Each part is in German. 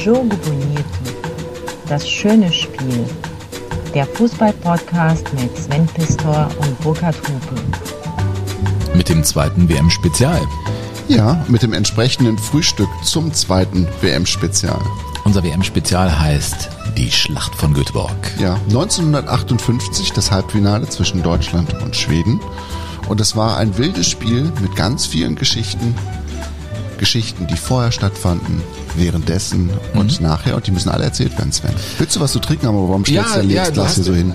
Jogo Bonito, das schöne Spiel. Der Fußball-Podcast mit Sven Pistor und Burkhard Hupe. Mit dem zweiten WM-Spezial. Ja, mit dem entsprechenden Frühstück zum zweiten WM-Spezial. Unser WM-Spezial heißt Die Schlacht von Göteborg. Ja, 1958 das Halbfinale zwischen Deutschland und Schweden. Und es war ein wildes Spiel mit ganz vielen Geschichten, die vorher stattfanden, währenddessen und nachher. Und die müssen alle erzählt werden, Sven. Willst du was zu trinken haben, aber warum stellst du dein Lebensglas hier so hin?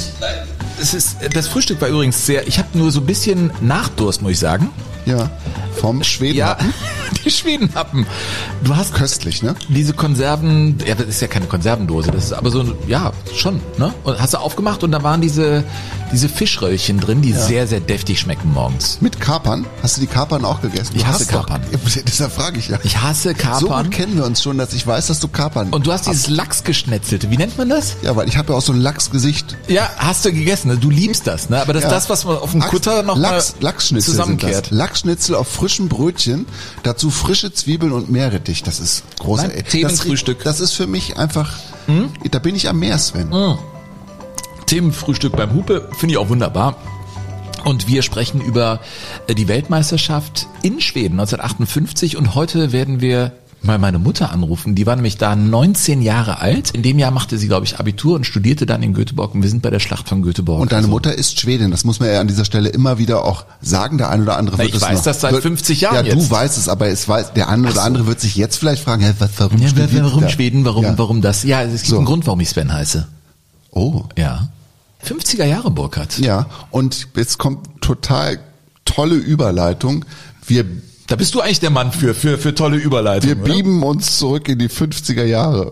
Das Frühstück war übrigens sehr, ich habe nur so ein bisschen Nachdurst, muss ich sagen. Ja, vom Schwedenhappen. Ja, die Schwedenhappen. Du hast köstlich, ne? Diese Konserven, ja, das ist ja keine Konservendose, das ist aber so, ja, schon, ne? Und hast du aufgemacht und da waren diese Fischröllchen drin, die sehr, sehr deftig schmecken morgens. Mit Kapern? Hast du die Kapern auch gegessen? Ich hasse Kapern. Deshalb frage ich ja. Ich hasse Kapern. So gut kennen wir uns schon, dass ich weiß, dass du Kapern. Und du hast dieses Lachsgeschnetzelte, wie nennt man das? Ja, weil ich habe ja auch so ein Lachsgesicht. Ja, hast du gegessen, ne? Du liebst das, ne? Aber das ist das, was man auf dem Kutter noch Lachsschnitzel zusammenkehrt. Lachsschnitzel auf frischem Brötchen, dazu frische Zwiebeln und Meerrettich. Das ist großartig. Themenfrühstück. Das ist für mich einfach, da bin ich am Meer, Sven. Themenfrühstück beim Hupe, finde ich auch wunderbar. Und wir sprechen über die Weltmeisterschaft in Schweden 1958 und heute werden wir mal meine Mutter anrufen. Die war nämlich da 19 Jahre alt. In dem Jahr machte sie, glaube ich, Abitur und studierte dann in Göteborg und wir sind bei der Schlacht von Göteborg. Und deine Mutter ist Schwedin, das muss man ja an dieser Stelle immer wieder auch sagen. Der eine oder andere wird es noch. Ich weiß das seit 50 Jahren jetzt. Ja, du weißt es, aber der eine oder andere wird sich jetzt vielleicht fragen, warum Schweden, warum das? Ja, es gibt einen Grund, warum ich Sven heiße. Oh. Ja. 50er Jahre, Burkhard. Ja, und jetzt kommt total tolle Überleitung. Da bist du eigentlich der Mann für tolle Überleitungen. Wir beamen uns zurück in die 50er Jahre.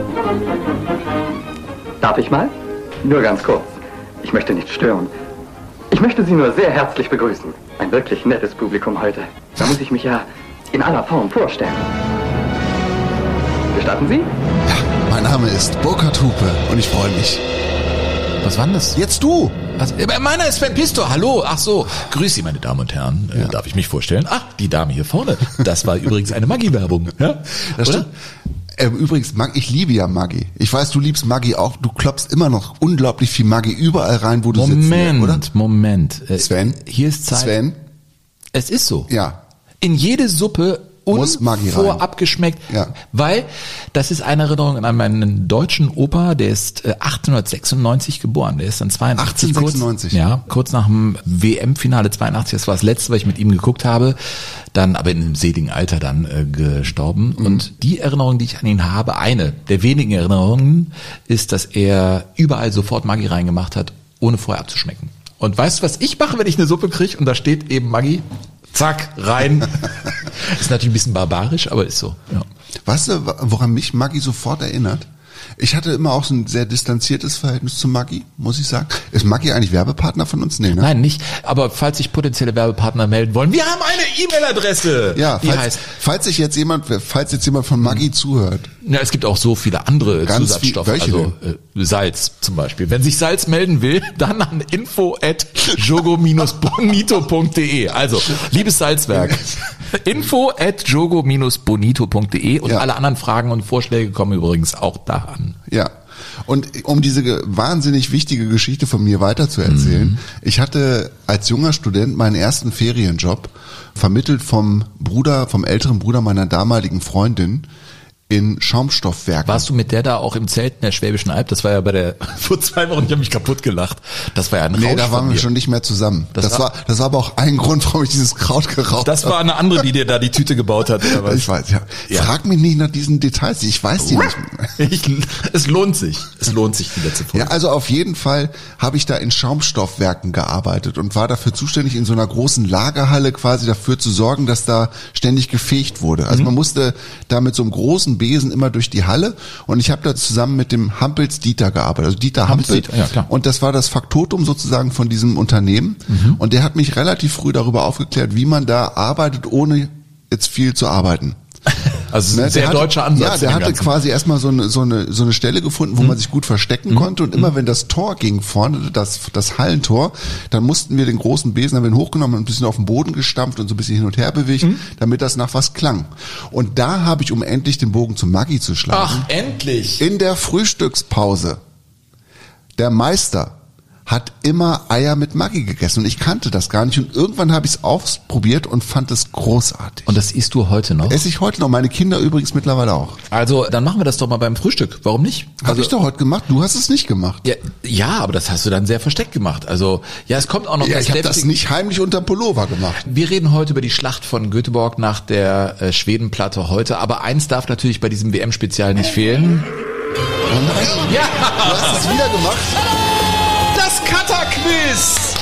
Darf ich mal? Nur ganz kurz. Ich möchte nicht stören. Ich möchte Sie nur sehr herzlich begrüßen. Ein wirklich nettes Publikum heute. Da muss ich mich ja in aller Form vorstellen. Gestatten Sie? Ja, mein Name ist Burkhard Hupe und ich freue mich. Was war denn das? Jetzt du! Also, meiner ist Sven Pistor. Hallo, ach so. Grüß Sie, meine Damen und Herren. Darf ich mich vorstellen? Ach, die Dame hier vorne. Das war übrigens eine Maggi-Werbung. Ja? Das stimmt. Übrigens, ich liebe ja Maggi. Ich weiß, du liebst Maggi auch. Du klopfst immer noch unglaublich viel Maggi überall rein, wo du sitzt. Moment. Sven? Hier ist Zeit. Sven? Es ist so. Ja. In jede Suppe muss Maggi rein. Vorab geschmeckt, weil das ist eine Erinnerung an meinen deutschen Opa, der ist 1896 geboren, der ist dann 82. 1896? Kurz nach dem WM-Finale 82, das war das letzte, was ich mit ihm geguckt habe, dann aber in einem seligen Alter dann gestorben und die Erinnerung, die ich an ihn habe, eine der wenigen Erinnerungen, ist, dass er überall sofort Maggi reingemacht hat, ohne vorher abzuschmecken. Und weißt du, was ich mache, wenn ich eine Suppe kriege und da steht eben Maggi? Zack, rein. Ist natürlich ein bisschen barbarisch, aber ist so. Ja. Weißt du, woran mich Maggi sofort erinnert? Ich hatte immer auch so ein sehr distanziertes Verhältnis zu Maggi, muss ich sagen. Ist Maggi eigentlich Werbepartner von uns? Nee, ne? Nein, nicht. Aber falls sich potenzielle Werbepartner melden wollen, wir haben eine E-Mail-Adresse. Ja, falls jetzt jemand von Maggi zuhört. Ja, es gibt auch so viele andere Zusatzstoffe. Also Salz zum Beispiel. Wenn sich Salz melden will, dann an info@jogo-bonito.de. Also, liebes Salzwerk, info@jogo-bonito.de und alle anderen Fragen und Vorschläge kommen übrigens auch da an. Ja. Und um diese wahnsinnig wichtige Geschichte von mir weiterzuerzählen, ich hatte als junger Student meinen ersten Ferienjob, vermittelt vom älteren Bruder meiner damaligen Freundin, in Schaumstoffwerken. Warst du mit der da auch im Zelt in der Schwäbischen Alb? Das war ja vor 2 Wochen, ich habe mich kaputt gelacht. Das war ja ein Rausch. Nee, da waren wir schon nicht mehr zusammen. Das war aber auch ein Grund, warum ich dieses Kraut geraucht habe. Das war eine andere, die dir da die Tüte gebaut hat, oder was? Ich weiß, ja. Frag mich nicht nach diesen Details, ich weiß die nicht mehr. Es lohnt sich wieder zu folgen. Ja, also auf jeden Fall habe ich da in Schaumstoffwerken gearbeitet und war dafür zuständig, in so einer großen Lagerhalle quasi dafür zu sorgen, dass da ständig gefegt wurde. Also man musste da mit so einem großen Besen immer durch die Halle und ich habe da zusammen mit dem Hampels Dieter gearbeitet, also Dieter Hampel. Ja, klar. Und das war das Faktotum sozusagen von diesem Unternehmen und der hat mich relativ früh darüber aufgeklärt, wie man da arbeitet, ohne jetzt viel zu arbeiten. Also ein sehr deutscher Ansatz. Ja, der hatte quasi erstmal so eine Stelle gefunden, wo man sich gut verstecken konnte. Und immer wenn das Tor ging vorne, das Hallentor, dann mussten wir den großen Besen, haben wir ihn hochgenommen und ein bisschen auf den Boden gestampft und so ein bisschen hin und her bewegt, damit das nach was klang. Und da habe ich, um endlich den Bogen zu Maggi zu schlagen. Ach, endlich! In der Frühstückspause. Der Meister hat immer Eier mit Maggi gegessen und ich kannte das gar nicht und irgendwann habe ich es ausprobiert und fand es großartig. Und das isst du heute noch? Esse ich heute noch, meine Kinder übrigens mittlerweile auch. Also, dann machen wir das doch mal beim Frühstück. Warum nicht? Habe ich doch heute gemacht, du hast es nicht gemacht. Ja, aber das hast du dann sehr versteckt gemacht. Also, ja, es kommt auch noch ich habe das nicht heimlich unterm Pullover gemacht. Wir reden heute über die Schlacht von Göteborg nach der Schwedenplatte heute, aber eins darf natürlich bei diesem WM-Spezial nicht fehlen. Oh nein, ja, du hast es wieder gemacht. Das Kata-Quiz!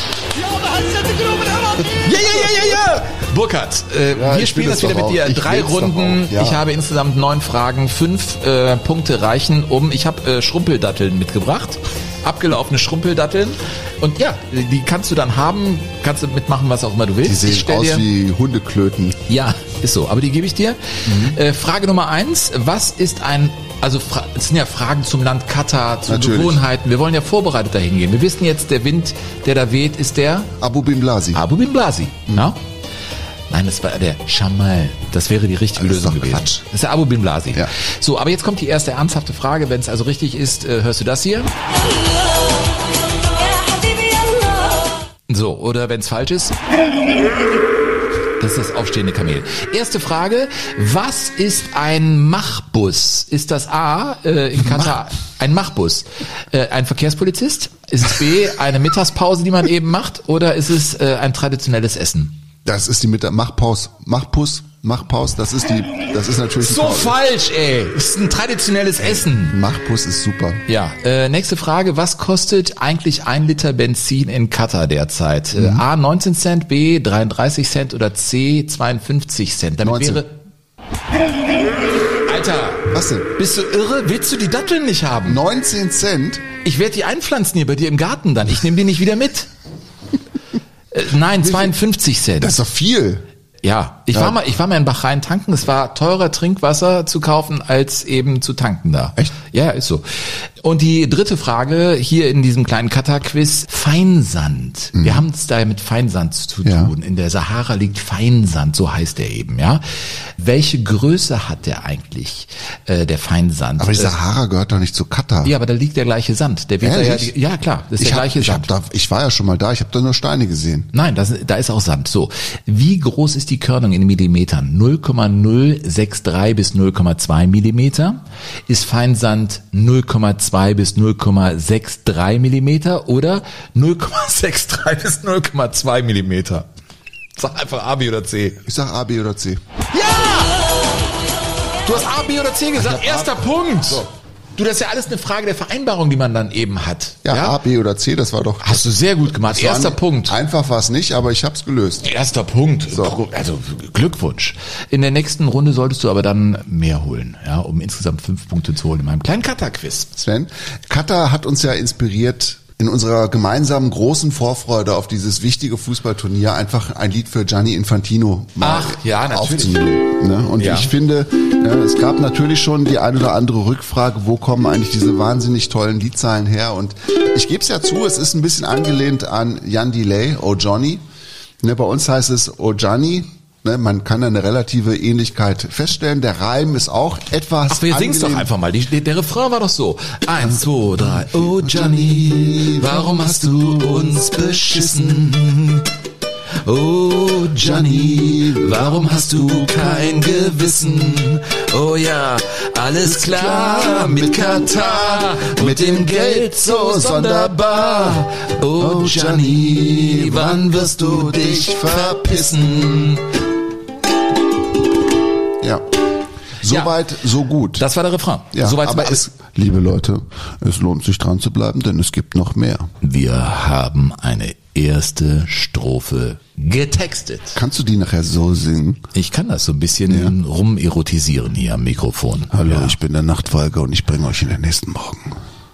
Ja. Burkhard, wir spielen das wieder mit dir. 3 Runden. Ja. Ich habe insgesamt 9 Fragen. 5 Punkte reichen ich habe Schrumpeldatteln mitgebracht. Abgelaufene Schrumpeldatteln. Und ja, die kannst du dann haben. Kannst du mitmachen, was auch immer du willst. Die sehen aus wie Hundeklöten. Ja, ist so. Aber die gebe ich dir. Frage Nummer 1. Was ist es sind ja Fragen zum Land Katar, zu Gewohnheiten. Wir wollen ja vorbereitet dahin gehen. Wir wissen jetzt, der Wind, der da weht, ist der Abu Bin Blasi. Ja? Nein, das war der Schamal. Das wäre die richtige Lösung gewesen. Quatsch. Das ist der Abu Bin Blasi. Ja. So, aber jetzt kommt die erste ernsthafte Frage. Wenn es also richtig ist, hörst du das hier? So, oder wenn es falsch ist? Das ist das aufstehende Kamel. Erste Frage. Was ist ein Machbus? Ist das A, in Katar ein Machbus? Ein Verkehrspolizist? Ist es B, eine Mittagspause, die man eben macht? Oder ist es ein traditionelles Essen? Das ist die Machpause, das ist natürlich so falsch, ey. Das ist ein traditionelles Essen. Machpus ist super. Ja, nächste Frage. Was kostet eigentlich 1 Liter Benzin in Katar derzeit? A, 19 Cent, B, 33 Cent oder C, 52 Cent? Damit 19. wäre... Alter. Was denn? Bist du irre? Willst du die Datteln nicht haben? 19 Cent? Ich werde die einpflanzen hier bei dir im Garten dann. Ich nehme die nicht wieder mit. Nein, 52 Cent. Das ist doch viel. Ja, ich war mal in Bahrain tanken. Es war teurer Trinkwasser zu kaufen als eben zu tanken da. Echt? Ja, ist so. Und die dritte Frage hier in diesem kleinen Katar-Quiz: Feinsand. Wir haben es da mit Feinsand zu tun. In der Sahara liegt Feinsand, so heißt der eben. Ja. Welche Größe hat der eigentlich, der Feinsand? Aber die Sahara gehört doch nicht zu Katar. Ja, aber da liegt der gleiche Sand. Der wird ja klar, das ist der gleiche Sand. Ich war ja schon mal da. Ich habe da nur Steine gesehen. Nein, da ist auch Sand. So, wie groß ist die Körnung in Millimetern? 0,063 bis 0,2 Millimeter. Ist Feinsand 0,2 bis 0,63 Millimeter oder 0,63 bis 0,2 Millimeter? Sag einfach A, B oder C. Ich sag A, B oder C. Ja! Du hast A, B oder C gesagt. Erster Punkt. So. Du, das ist ja alles eine Frage der Vereinbarung, die man dann eben hat. Ja, A, B oder C, das war doch... Hast du sehr gut gemacht. Erster Punkt. Einfach war es nicht, aber ich hab's gelöst. Erster Punkt. So. Also Glückwunsch. In der nächsten Runde solltest du aber dann mehr holen, ja, um insgesamt 5 Punkte zu holen in meinem kleinen Katar-Quiz. Sven, Katar hat uns ja inspiriert, in unserer gemeinsamen großen Vorfreude auf dieses wichtige Fußballturnier einfach ein Lied für Gianni Infantino mal aufzunehmen. Ne? Und ich finde, es gab natürlich schon die eine oder andere Rückfrage, wo kommen eigentlich diese wahnsinnig tollen Liedzeilen her? Und ich gebe es ja zu, es ist ein bisschen angelehnt an Jan Delay, Oh Johnny. Ne, bei uns heißt es Oh Gianni. Ne, man kann eine relative Ähnlichkeit feststellen. Der Reim ist auch etwas. Ach, wir singen doch einfach mal. Der Refrain war doch so. 1, 2, 3. Oh Gianni, warum hast du uns beschissen? Oh Gianni, warum hast du kein Gewissen? Oh ja, alles klar mit Katar, mit dem Geld so sonderbar. Oh Gianni, wann wirst du dich verpissen? Ja. Soweit, so gut. Das war der Refrain. Ja, Soweit aber liebe Leute, es lohnt sich dran zu bleiben, denn es gibt noch mehr. Wir haben eine erste Strophe getextet. Kannst du die nachher so singen? Ich kann das so ein bisschen rumerotisieren hier am Mikrofon. Hallo, ich bin der Nachtfalke und ich bringe euch in den nächsten Morgen.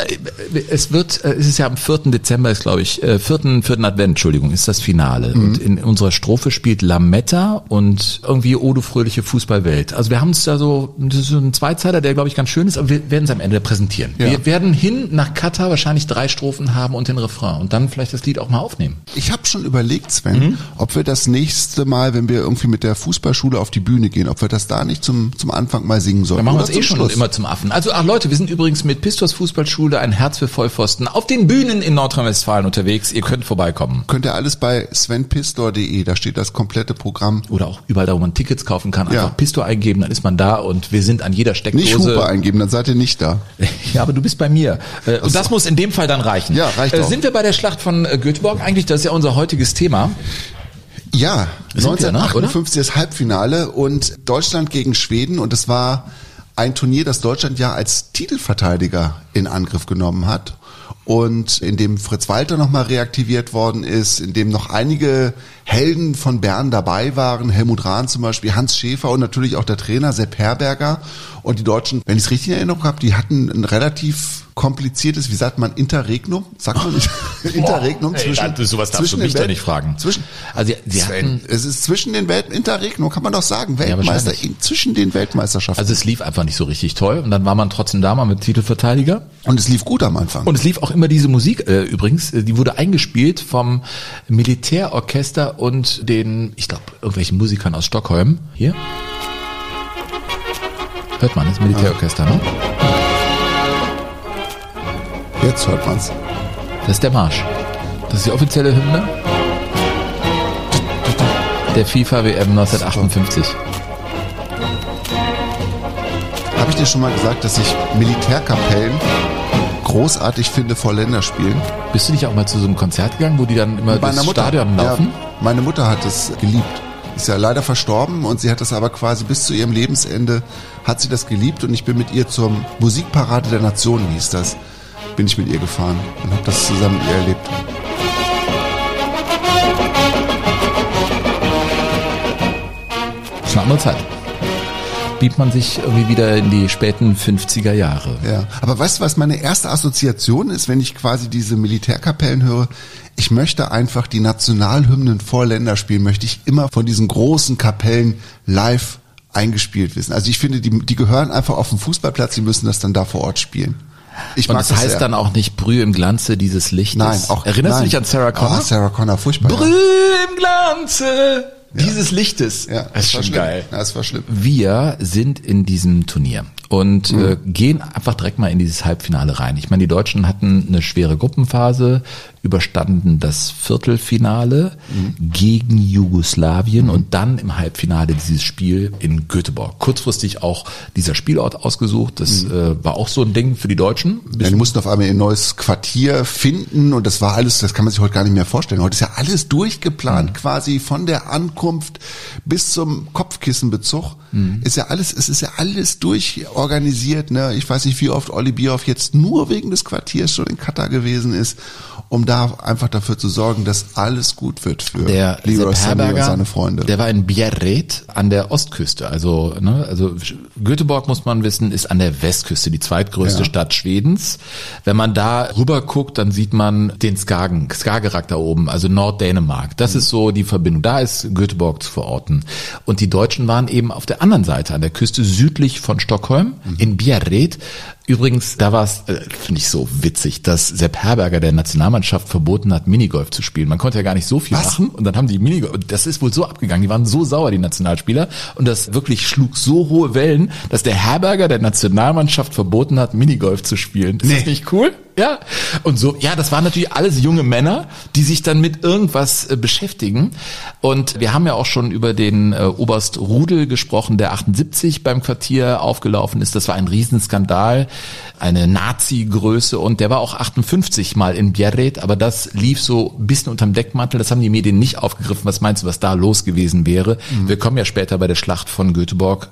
es ist ja am 4. Dezember ist, glaube ich, 4. Advent, Entschuldigung, ist das Finale. Und in unserer Strophe spielt Lametta und irgendwie O du fröhliche Fußballwelt. Also wir haben uns da so, das ist so ein Zweizeiler, der, glaube ich, ganz schön ist, aber wir werden es am Ende präsentieren. Ja. Wir werden hin nach Katar wahrscheinlich 3 Strophen haben und den Refrain und dann vielleicht das Lied auch mal aufnehmen. Ich habe schon überlegt, Sven, ob wir das nächste Mal, wenn wir irgendwie mit der Fußballschule auf die Bühne gehen, ob wir das da nicht zum Anfang mal singen sollen. Dann machen wir es schon immer zum Affen. Also Leute, wir sind übrigens mit Pistors Fußballschule, ein Herz für Vollpfosten, auf den Bühnen in Nordrhein-Westfalen unterwegs. Ihr könnt vorbeikommen. Könnt ihr alles bei svenpistor.de, da steht das komplette Programm. Oder auch überall da, wo man Tickets kaufen kann, einfach Pistor eingeben, dann ist man da und wir sind an jeder Steckdose. Nicht Hupe eingeben, dann seid ihr nicht da. Ja, aber du bist bei mir. Und das muss in dem Fall dann reichen. Ja, reicht auch. Sind wir bei der Schlacht von Göteborg eigentlich? Das ist ja unser heutiges Thema. Ja, 1958 oder? das Halbfinale und Deutschland gegen Schweden und es war ein Turnier, das Deutschland ja als Titelverteidiger in Angriff genommen hat und in dem Fritz Walter nochmal reaktiviert worden ist, in dem noch einige Helden von Bern dabei waren, Helmut Rahn zum Beispiel, Hans Schäfer und natürlich auch der Trainer Sepp Herberger. Und die Deutschen, wenn ich es richtig in Erinnerung habe, die hatten ein relativ kompliziertes, wie sagt man, Interregnum? Sagt man nicht? Interregnum zwischen. Sowas darfst du mich doch nicht fragen. Also sie hatten. Es ist zwischen den Interregnum, kann man doch sagen, Weltmeister, zwischen den Weltmeisterschaften. Also es lief einfach nicht so richtig toll und dann war man trotzdem da mal mit Titelverteidiger. Und es lief gut am Anfang. Und es lief auch immer diese Musik übrigens, die wurde eingespielt vom Militärorchester und den, ich glaube, irgendwelchen Musikern aus Stockholm. Hier. Hört man, das Militärorchester, ne? Jetzt hört man's. Das ist der Marsch. Das ist die offizielle Hymne der FIFA WM 1958. Habe ich dir schon mal gesagt, dass ich Militärkapellen großartig finde vor Länderspielen? Bist du nicht auch mal zu so einem Konzert gegangen, wo die dann immer das Stadion laufen? Ja, meine Mutter hat es geliebt. Ist ja leider verstorben und sie hat das aber quasi bis zu ihrem Lebensende hat sie das geliebt und ich bin mit ihr zur Musikparade der Nationen, hieß das, bin ich mit ihr gefahren und habe das zusammen mit ihr erlebt. Das ist eine andere Zeit. Beamt man sich irgendwie wieder in die späten 50er Jahre. Ja, aber weißt du, was meine erste Assoziation ist, wenn ich quasi diese Militärkapellen höre? Ich möchte einfach die Nationalhymnen vor Länderspielen, möchte ich immer von diesen großen Kapellen live eingespielt wissen. Also ich finde, die gehören einfach auf den Fußballplatz, die müssen das dann da vor Ort spielen. Und das heißt dann auch nicht Brühe im Glanze dieses Lichtes. Nein, auch Erinnerst du dich an Sarah Connor? Sarah Connor, furchtbar. Brühe im Glanze dieses Lichtes. Ja, das ist schon geil. Ja, das war schlimm. Wir sind in diesem Turnier und gehen einfach direkt mal in dieses Halbfinale rein. Ich meine, die Deutschen hatten eine schwere Gruppenphase, überstanden das Viertelfinale gegen Jugoslawien und dann im Halbfinale dieses Spiel in Göteborg. Kurzfristig auch dieser Spielort ausgesucht. Das war auch so ein Ding für die Deutschen. Ja, die mussten auf einmal ein neues Quartier finden und das war alles, das kann man sich heute gar nicht mehr vorstellen. Heute ist ja alles durchgeplant, quasi von der Ankunft bis zum Kopfkissenbezug. Es ist ja alles durchorganisiert. Ne? Ich weiß nicht, wie oft Olli Bierhoff jetzt nur wegen des Quartiers schon in Katar gewesen ist, um da einfach dafür zu sorgen, dass alles gut wird für Leroy Sané und seine Freunde. Der war in Bjerret an der Ostküste. Also Göteborg, muss man wissen, ist an der Westküste, die zweitgrößte Stadt Schwedens. Wenn man da rüber guckt, dann sieht man den Skagerrak da oben, also Norddänemark. Das ist so die Verbindung. Da ist Göteborg zu verorten. Und die Deutschen waren eben auf der anderen Seite, an der Küste südlich von Stockholm, in Bjerret. Übrigens, da war es, finde ich so witzig, dass Sepp Herberger der Nationalmannschaft verboten hat, Minigolf zu spielen. Man konnte ja gar nicht so viel machen und dann haben die Minigolf, das ist wohl so abgegangen, die waren so sauer, die Nationalspieler, und das wirklich schlug so hohe Wellen, dass der Herberger der Nationalmannschaft verboten hat, Minigolf zu spielen. Ist das nicht cool? Ja. Und so, ja, das waren natürlich alles junge Männer, die sich dann mit irgendwas beschäftigen. Und wir haben ja auch schon über den Oberst Rudel gesprochen, der 78 beim Quartier aufgelaufen ist. Das war ein Riesenskandal, eine Nazi-Größe, und der war auch 58 mal in Bjerret, aber das lief so ein bisschen unterm Deckmantel. Das haben die Medien nicht aufgegriffen. Was meinst du, was da los gewesen wäre? Wir kommen ja später bei der Schlacht von Göteborg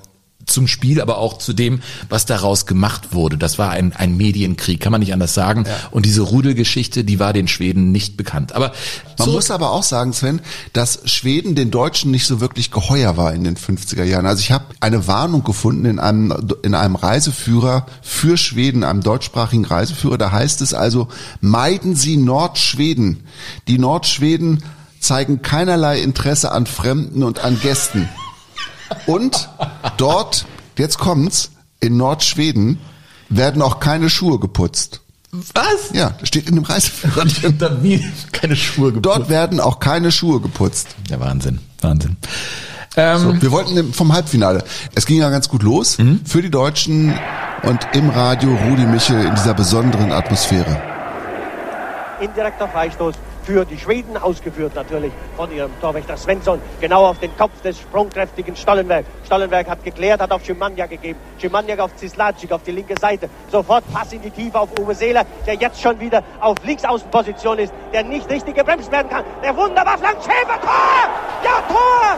zum Spiel, aber auch zu dem, was daraus gemacht wurde. Das war ein Medienkrieg, kann man nicht anders sagen. Ja. Und diese Rudelgeschichte, die war den Schweden nicht bekannt. Aber man muss aber auch sagen, Sven, dass Schweden den Deutschen nicht so wirklich geheuer war in den 50er Jahren. Also ich habe eine Warnung gefunden in einem Reiseführer für Schweden, einem deutschsprachigen Reiseführer. Da heißt es also, meiden Sie Nordschweden. Die Nordschweden zeigen keinerlei Interesse an Fremden und an Gästen. Und dort, jetzt kommt's, in Nordschweden werden auch keine Schuhe geputzt. Was? Ja, das steht in dem Reiseführer. Keine Schuhe geputzt. Dort werden auch keine Schuhe geputzt. Ja, Wahnsinn. So, wir wollten vom Halbfinale. Es ging ja ganz gut los für die Deutschen und im Radio Rudi Michel in dieser besonderen Atmosphäre. Indirekter Freistoß für die Schweden, ausgeführt natürlich von ihrem Torwächter Svensson, genau auf den Kopf des sprungkräftigen Stollenberg. Stollenberg hat geklärt, hat auf Szymanjak gegeben. Szymanjak auf Zisladzik auf die linke Seite. Sofort Pass in die Tiefe auf Uwe Seeler, der jetzt schon wieder auf Linksaußenposition ist, der nicht richtig gebremst werden kann. Der wunderbar flankt Schäfer, Tor! Ja, Tor!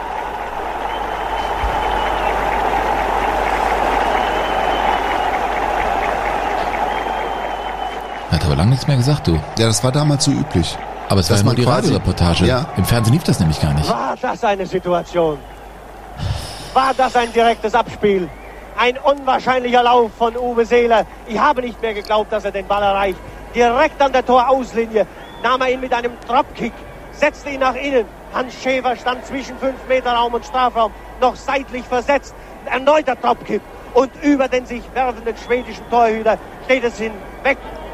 Hat aber lange nichts mehr gesagt, du. Ja, das war damals so üblich. Aber es war ja nur die Radioreportage. Ja. Im Fernsehen lief das nämlich gar nicht. War das eine Situation? War das ein direktes Abspiel? Ein unwahrscheinlicher Lauf von Uwe Seeler. Ich habe nicht mehr geglaubt, dass er den Ball erreicht. Direkt an der Torauslinie nahm er ihn mit einem Dropkick, setzte ihn nach innen. Hans Schäfer stand zwischen 5 Meter Raum und Strafraum, noch seitlich versetzt. Erneuter Dropkick. Und über den sich werfenden schwedischen Torhüter steht es hinweg.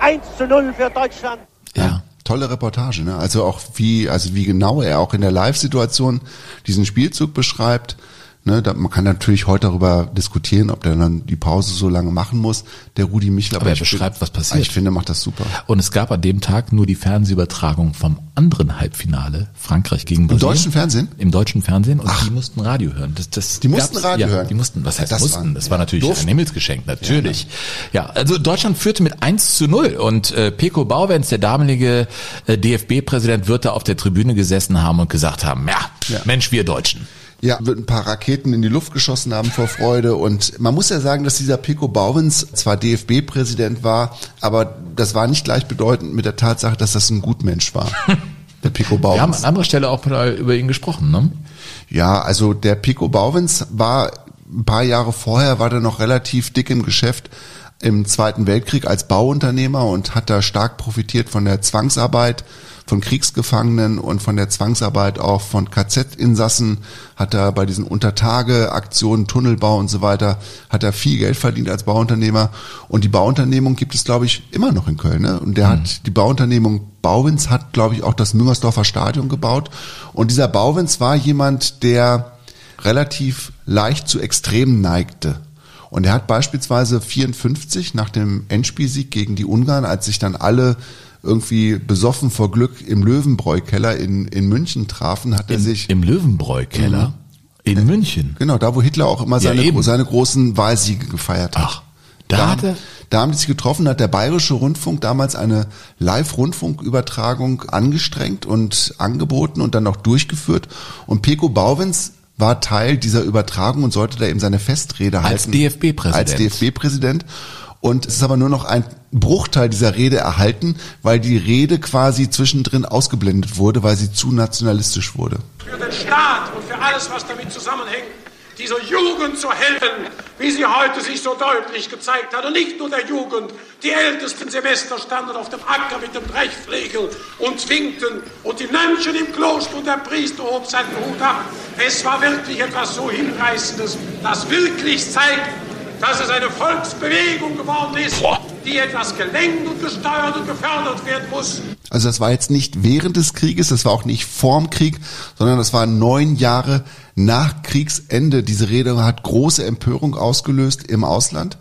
1:0 für Deutschland. Ja, tolle Reportage, ne? Also wie genau er auch in der Live-Situation diesen Spielzug beschreibt. Ne, man kann natürlich heute darüber diskutieren, ob der dann die Pause so lange machen muss, der Rudi Michel. Aber er beschreibt, was passiert. Ich finde, er macht das super. Und es gab an dem Tag nur die Fernsehübertragung vom anderen Halbfinale, Frankreich gegen Brasilien. Im deutschen Fernsehen? Im deutschen Fernsehen. Und die mussten Radio hören. Die mussten Radio hören? Die mussten, was heißt mussten? Das war natürlich ein Himmelsgeschenk, natürlich. Ja, also Deutschland führte mit 1:0 und Peko Bauwens, der damalige DFB-Präsident, wird da auf der Tribüne gesessen haben und gesagt haben, ja. Mensch, wir Deutschen. Ja, wird ein paar Raketen in die Luft geschossen haben vor Freude. Und man muss ja sagen, dass dieser Peko Bauwens zwar DFB-Präsident war, aber das war nicht gleichbedeutend mit der Tatsache, dass das ein Gutmensch war. Der Peko Bauwens. Wir haben an anderer Stelle auch mal über ihn gesprochen, ne? Ja, also der Peko Bauwens war ein paar Jahre vorher, war der noch relativ dick im Geschäft im Zweiten Weltkrieg als Bauunternehmer und hat da stark profitiert von der Zwangsarbeit von Kriegsgefangenen und von der Zwangsarbeit auch von KZ-Insassen, hat er bei diesen Untertage-Aktionen, Tunnelbau und so weiter, hat er viel Geld verdient als Bauunternehmer. Und die Bauunternehmung gibt es, glaube ich, immer noch in Köln. Ne? Und der hat die Bauunternehmung Bauwens hat, glaube ich, auch das Müngersdorfer Stadion gebaut. Und dieser Bauwens war jemand, der relativ leicht zu Extremen neigte. Und er hat beispielsweise 1954 nach dem Endspielsieg gegen die Ungarn, als sich dann alle irgendwie besoffen vor Glück im Löwenbräu-Keller in München trafen, hat er sich... Im Löwenbräu-Keller? In München? Genau, da wo Hitler auch immer seine großen Wahlsiege gefeiert hat. Ach, da haben die sich getroffen, hat der Bayerische Rundfunk damals eine Live-Rundfunkübertragung angestrengt und angeboten und dann auch durchgeführt. Und Peko Bauwens war Teil dieser Übertragung und sollte da eben seine Festrede halten. Als DFB-Präsident. Und es ist aber nur noch ein Bruchteil dieser Rede erhalten, weil die Rede quasi zwischendrin ausgeblendet wurde, weil sie zu nationalistisch wurde. Für den Staat und für alles, was damit zusammenhängt, dieser Jugend zu helfen, wie sie heute sich so deutlich gezeigt hat. Und nicht nur der Jugend. Die ältesten Semester standen auf dem Acker mit dem Brechflegel und winkten. Und die Mönche im Kloster und der Priester hob seinen Hut ab. Es war wirklich etwas so Hinreißendes, das wirklich zeigt, dass es eine Volksbewegung geworden ist, die etwas gelenkt und gesteuert und gefördert werden muss. Also das war jetzt nicht während des Krieges, das war auch nicht vorm Krieg, sondern das war 9 Jahre nach Kriegsende. Diese Rede hat große Empörung ausgelöst im Ausland.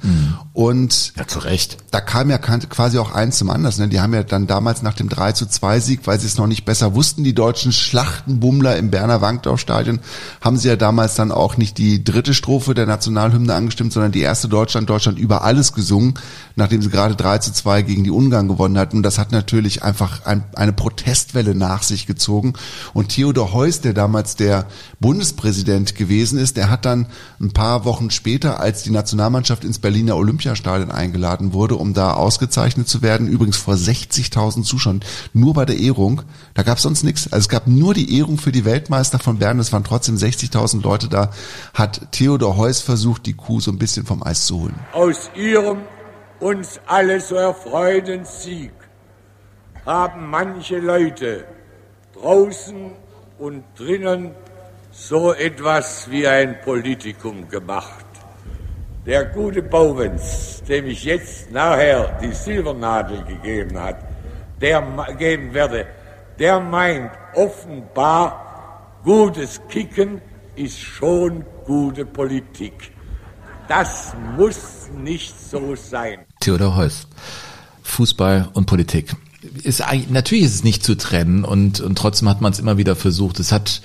Und ja, zu Recht. Da kam ja quasi auch eins zum anderen. Ne? Die haben ja dann damals nach dem 3:2-Sieg, weil sie es noch nicht besser wussten, die deutschen Schlachtenbummler im Berner Wankdorf-Stadion, haben sie ja damals dann auch nicht die 3. Strophe der Nationalhymne angestimmt, sondern die erste Deutschland über alles gesungen, nachdem sie gerade 3:2 gegen die Ungarn gewonnen hatten. Und das hat natürlich einfach eine Protestwelle nach sich gezogen. Und Theodor Heuss, der damals der Bundespräsident Bundespräsident gewesen ist. Der hat dann ein paar Wochen später, als die Nationalmannschaft ins Berliner Olympiastadion eingeladen wurde, um da ausgezeichnet zu werden, übrigens vor 60.000 Zuschauern, nur bei der Ehrung, da gab es sonst nichts. Also es gab nur die Ehrung für die Weltmeister von Bern, es waren trotzdem 60.000 Leute da, hat Theodor Heuss versucht, die Kuh so ein bisschen vom Eis zu holen. Aus ihrem uns alle so erfreuenden Sieg haben manche Leute draußen und drinnen so etwas wie ein Politikum gemacht. Der gute Bauwens, dem ich jetzt nachher die Silbernadel gegeben werde, der meint offenbar, gutes Kicken ist schon gute Politik. Das muss nicht so sein. Theodor Heuss. Fußball und Politik. Natürlich ist es nicht zu trennen und trotzdem hat man es immer wieder versucht. Es hat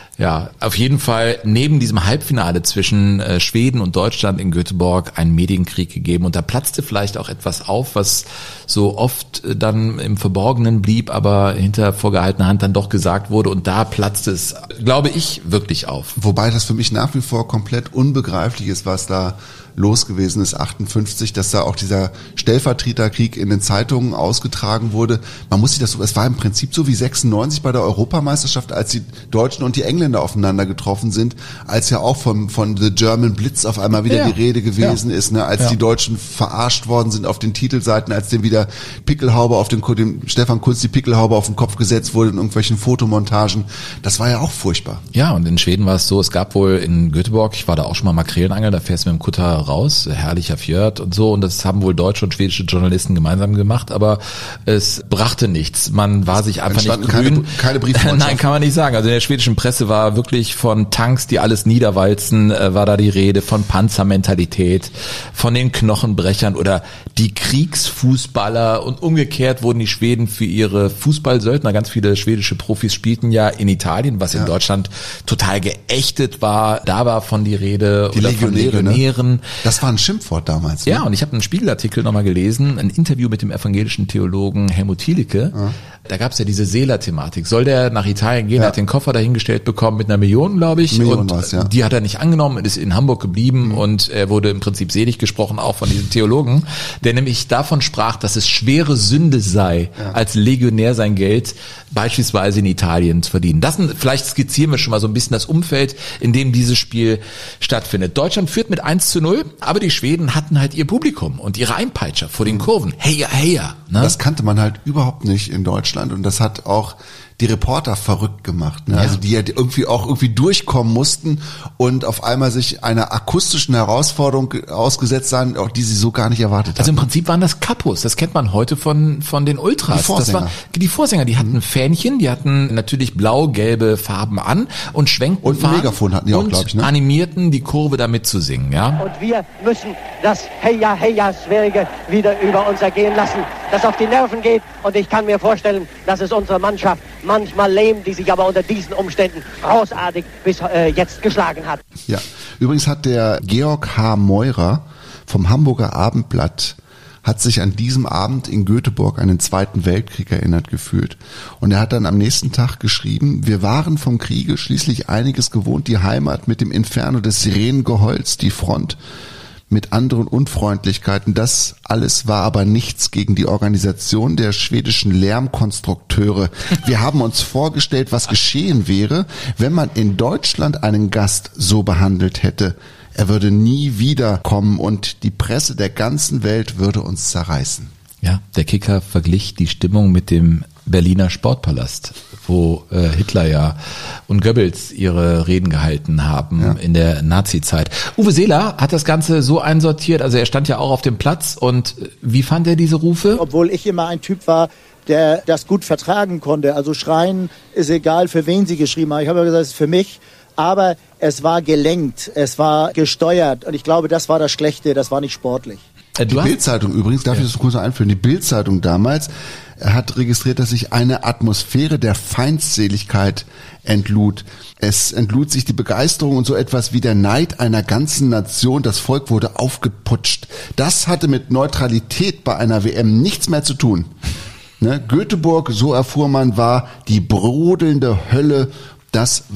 ja auf jeden Fall neben diesem Halbfinale zwischen Schweden und Deutschland in Göteborg einen Medienkrieg gegeben und da platzte vielleicht auch etwas auf, was so oft dann im Verborgenen blieb, aber hinter vorgehaltener Hand dann doch gesagt wurde und da platzte es, glaube ich, wirklich auf. Wobei das für mich nach wie vor komplett unbegreiflich ist, was da los gewesen ist, 58, dass da auch dieser Stellvertreterkrieg in den Zeitungen ausgetragen wurde. Man muss sich das so, es war im Prinzip so wie 96 bei der Europameisterschaft, als die Deutschen und die Engländer aufeinander getroffen sind, als ja auch von The German Blitz auf einmal wieder die Rede gewesen ist, ne, als die Deutschen verarscht worden sind auf den Titelseiten, als dem wieder Pickelhaube dem Stefan Kunz die Pickelhaube auf den Kopf gesetzt wurde in irgendwelchen Fotomontagen. Das war ja auch furchtbar. Ja, und in Schweden war es so, es gab wohl in Göteborg, ich war da auch schon mal Makrelenangel, da fährst du mit dem Kutter raus, herrlicher Fjord und so, und das haben wohl deutsche und schwedische Journalisten gemeinsam gemacht, aber es brachte nichts. Man war sich einfach nicht grün. Keine Brieffreundschaft. Nein, kann man nicht sagen. Also in der schwedischen Presse war wirklich von Tanks, die alles niederwalzen, war da die Rede, von Panzermentalität, von den Knochenbrechern oder die Kriegsfußballer, und umgekehrt wurden die Schweden für ihre Fußballsöldner, ganz viele schwedische Profis spielten ja in Italien, was in Deutschland total geächtet war. Da war von die Rede, die oder Legionäre, von Legionären. Ne? Das war ein Schimpfwort damals. Ne? Ja, und ich habe einen Spiegelartikel nochmal gelesen, ein Interview mit dem evangelischen Theologen Helmut Thielicke. Ja. Da gab es ja diese Seeler-Thematik. Soll der nach Italien gehen, hat den Koffer dahingestellt bekommen mit einer Million, glaube ich. Und die hat er nicht angenommen, ist in Hamburg geblieben und er wurde im Prinzip selig gesprochen, auch von diesem Theologen, der nämlich davon sprach, dass es schwere Sünde sei, als Legionär sein Geld beispielsweise in Italien zu verdienen. Vielleicht skizzieren wir schon mal so ein bisschen das Umfeld, in dem dieses Spiel stattfindet. Deutschland führt mit 1:0, aber die Schweden hatten halt ihr Publikum und ihre Einpeitscher vor den Kurven. Heya, heya. Ne? Das kannte man halt überhaupt nicht in Deutschland. Und das hat auch die Reporter verrückt gemacht, ne? Ja. Also die ja irgendwie durchkommen mussten und auf einmal sich einer akustischen Herausforderung ausgesetzt sahen, auch die sie so gar nicht erwartet hatten. Also im Prinzip waren das Kapos, das kennt man heute von den Ultras. Die Vorsänger, die hatten Fähnchen, die hatten natürlich blau-gelbe Farben an und schwenkten und ein Megafon hatten die auch, glaube ich, ne? Animierten die Kurve damit zu singen, ja. Und wir müssen das Heya-Heya-Schwierige wieder über uns ergehen lassen, das auf die Nerven geht, und ich kann mir vorstellen, dass es unsere Mannschaft manchmal lähmt, die sich aber unter diesen Umständen großartig bis jetzt geschlagen hat. Ja, übrigens hat der Georg H. Meurer vom Hamburger Abendblatt hat sich an diesem Abend in Göteborg an den Zweiten Weltkrieg erinnert gefühlt. Und er hat dann am nächsten Tag geschrieben: Wir waren vom Kriege schließlich einiges gewohnt, die Heimat mit dem Inferno des Sirenengeheul's, die Front mit anderen Unfreundlichkeiten. Das alles war aber nichts gegen die Organisation der schwedischen Lärmkonstrukteure. Wir haben uns vorgestellt, was geschehen wäre, wenn man in Deutschland einen Gast so behandelt hätte. Er würde nie wiederkommen und die Presse der ganzen Welt würde uns zerreißen. Ja, der Kicker verglich die Stimmung mit dem Berliner Sportpalast, wo Hitler und Goebbels ihre Reden gehalten haben in der Nazi-Zeit. Uwe Seeler hat das Ganze so einsortiert, also er stand ja auch auf dem Platz, und wie fand er diese Rufe? Obwohl ich immer ein Typ war, der das gut vertragen konnte, also schreien ist egal, für wen sie geschrieben haben. Ich habe gesagt, es ist für mich, aber es war gelenkt, es war gesteuert, und ich glaube, das war das Schlechte, das war nicht sportlich. Die Bild-Zeitung übrigens, darf ich das kurz einführen, die Bild-Zeitung damals hat registriert, dass sich eine Atmosphäre der Feindseligkeit entlud. Es entlud sich die Begeisterung und so etwas wie der Neid einer ganzen Nation. Das Volk wurde aufgeputscht. Das hatte mit Neutralität bei einer WM nichts mehr zu tun. Ne? Göteborg, so erfuhr man, war die brodelnde Hölle. Das war krass.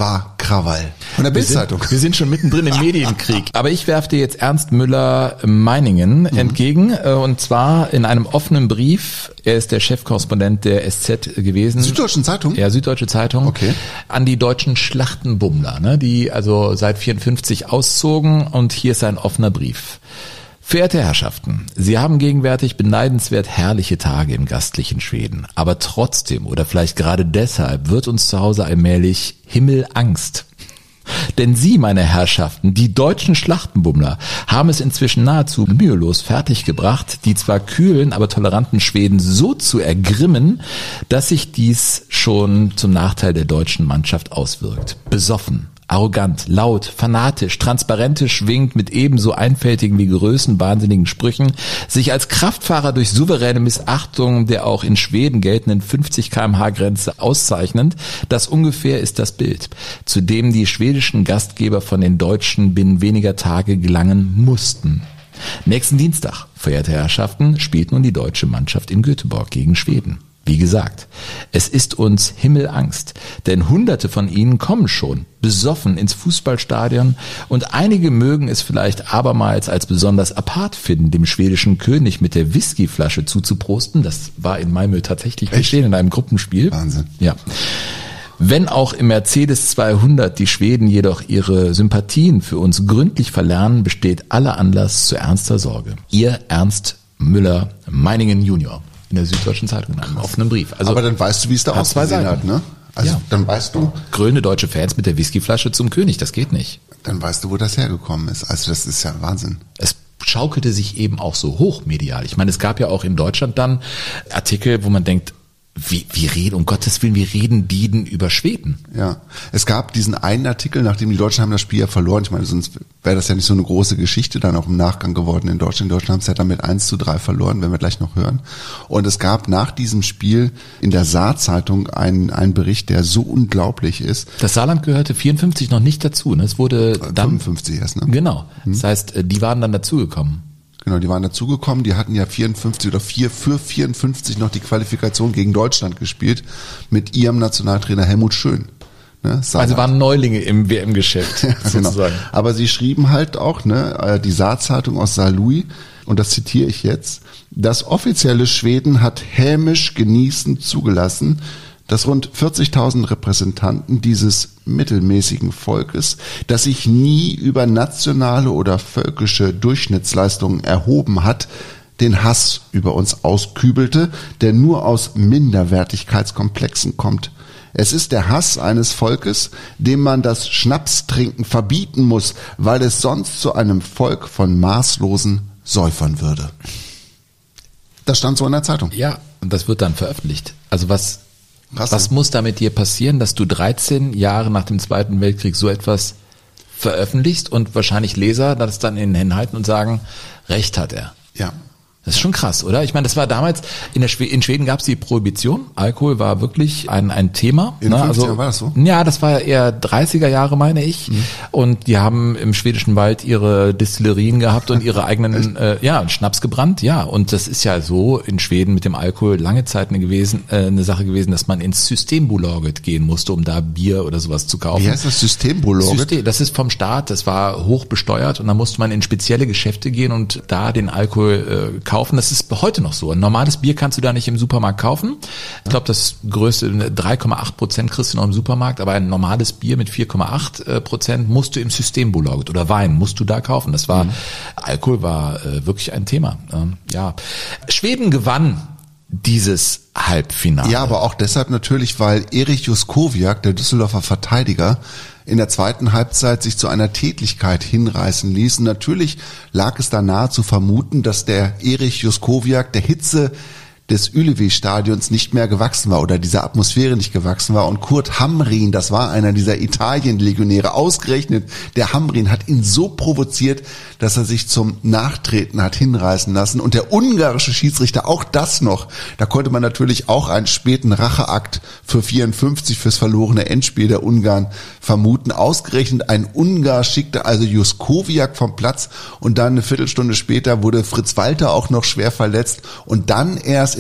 Medienkrawall von der Bild-Zeitung. Wir sind schon mittendrin im Medienkrieg. Aber ich werfe dir jetzt Ernst Müller-Meiningen entgegen, und zwar in einem offenen Brief. Er ist der Chefkorrespondent der SZ gewesen. Süddeutschen Zeitung? Ja, Süddeutsche Zeitung. Okay. An die deutschen Schlachtenbummler, ne, die also seit 54 auszogen, und hier ist ein offener Brief. Verehrte Herrschaften, Sie haben gegenwärtig beneidenswert herrliche Tage im gastlichen Schweden, aber trotzdem oder vielleicht gerade deshalb wird uns zu Hause allmählich Himmelangst. Denn Sie, meine Herrschaften, die deutschen Schlachtenbummler, haben es inzwischen nahezu mühelos fertiggebracht, die zwar kühlen, aber toleranten Schweden so zu ergrimmen, dass sich dies schon zum Nachteil der deutschen Mannschaft auswirkt. Besoffen, arrogant, laut, fanatisch, transparentisch schwingt mit ebenso einfältigen wie größenwahnsinnigen Sprüchen, sich als Kraftfahrer durch souveräne Missachtung der auch in Schweden geltenden 50 km/h Grenze auszeichnend. Das ungefähr ist das Bild, zu dem die schwedischen Gastgeber von den Deutschen binnen weniger Tage gelangen mussten. Nächsten Dienstag, verehrte Herrschaften, spielt nun die deutsche Mannschaft in Göteborg gegen Schweden. Wie gesagt, es ist uns Himmelangst, denn Hunderte von ihnen kommen schon besoffen ins Fußballstadion, und einige mögen es vielleicht abermals als besonders apart finden, dem schwedischen König mit der Whiskyflasche zuzuprosten. Das war in Malmö tatsächlich geschehen in einem Gruppenspiel. Wahnsinn. Ja. Wenn auch im Mercedes 200 die Schweden jedoch ihre Sympathien für uns gründlich verlernen, besteht aller Anlass zu ernster Sorge. Ihr Ernst Müller-Meiningen Junior. In der Süddeutschen Zeitung, in einem offenen Brief. Also, aber dann weißt du, wie es da ausgesehen hat, ne? Also ja. Dann weißt du. Grüne deutsche Fans mit der Whiskyflasche zum König, das geht nicht. Dann weißt du, wo das hergekommen ist. Also das ist ja Wahnsinn. Es schaukelte sich eben auch so hoch medial. Ich meine, es gab ja auch in Deutschland dann Artikel, wo man denkt, wie reden, um Gottes Willen, wie reden die denn über Schweden? Ja, es gab diesen einen Artikel, nachdem die Deutschen haben das Spiel ja verloren. Ich meine, sonst wäre das ja nicht so eine große Geschichte dann auch im Nachgang geworden in Deutschland. Die Deutschen haben es ja dann mit 1:3 verloren, werden wir gleich noch hören. Und es gab nach diesem Spiel in der Saar-Zeitung einen Bericht, der so unglaublich ist. Das Saarland gehörte 54 noch nicht dazu, ne? Es wurde dann 55 erst, ne? Genau. Das heißt, die waren dann dazugekommen. Genau, die waren dazugekommen, die hatten ja 54 oder für 54 noch die Qualifikation gegen Deutschland gespielt mit ihrem Nationaltrainer Helmut Schön. Ne, also waren Neulinge im WM-Geschäft, sozusagen. Genau. Aber sie schrieben halt auch, ne, die Saar-Zeitung aus Saarlouis, und das zitiere ich jetzt: Das offizielle Schweden hat hämisch genießend zugelassen, dass rund 40.000 Repräsentanten dieses mittelmäßigen Volkes, das sich nie über nationale oder völkische Durchschnittsleistungen erhoben hat, den Hass über uns auskübelte, der nur aus Minderwertigkeitskomplexen kommt. Es ist der Hass eines Volkes, dem man das Schnapstrinken verbieten muss, weil es sonst zu einem Volk von maßlosen Säufern würde. Das stand so in der Zeitung. Ja, und das wird dann veröffentlicht. Also was muss da mit dir passieren, dass du 13 Jahre nach dem Zweiten Weltkrieg so etwas veröffentlichst und wahrscheinlich Leser das dann in den Händen halten und sagen, Recht hat er. Ja. Das ist schon krass, oder? Ich meine, das war damals, in Schweden gab es die Prohibition. Alkohol war wirklich ein Thema. In den 50ern war das so? Ja, das war eher 30er Jahre, meine ich. Mhm. Und die haben im schwedischen Wald ihre Destillerien gehabt und ihre eigenen Schnaps gebrannt. Ja, und das ist ja so in Schweden mit dem Alkohol lange Zeit eine Sache gewesen, dass man ins Systembolaget gehen musste, um da Bier oder sowas zu kaufen. Wie heißt das Systembolaget? Das ist vom Staat, das war hoch besteuert, und da musste man in spezielle Geschäfte gehen und da den Alkohol kaufen. Das ist heute noch so. Ein normales Bier kannst du da nicht im Supermarkt kaufen. Ich glaube, das größte 3,8% kriegst du noch im Supermarkt, aber ein normales Bier mit 4,8% musst du im Systembolaget, oder Wein musst du da kaufen. Das war, Alkohol war wirklich ein Thema. Ja. Schweden gewann dieses Halbfinale. Ja, aber auch deshalb natürlich, weil Erich Juskowiak, der Düsseldorfer Verteidiger, in der zweiten Halbzeit sich zu einer Tätlichkeit hinreißen ließ. Und natürlich lag es da nahe zu vermuten, dass der Erich Juskowiak der Hitze des Ullevi-Stadions nicht mehr gewachsen war oder dieser Atmosphäre nicht gewachsen war. Und Kurt Hamrin, das war einer dieser Italien-Legionäre, ausgerechnet der Hamrin hat ihn so provoziert, dass er sich zum Nachtreten hat hinreißen lassen. Und der ungarische Schiedsrichter, auch das noch, da konnte man natürlich auch einen späten Racheakt für 54 fürs verlorene Endspiel der Ungarn vermuten. Ausgerechnet ein Ungar schickte also Juskowiak vom Platz, und dann eine Viertelstunde später wurde Fritz Walter auch noch schwer verletzt, und dann erst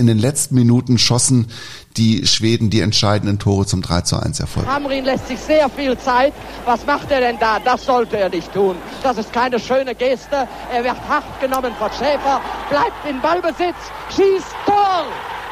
in den letzten Minuten schossen die Schweden die entscheidenden Tore zum 3:1 Erfolg. Hamrin lässt sich sehr viel Zeit. Was macht er denn da? Das sollte er nicht tun. Das ist keine schöne Geste. Er wird hart genommen von Schäfer, bleibt in Ballbesitz, schießt Tor!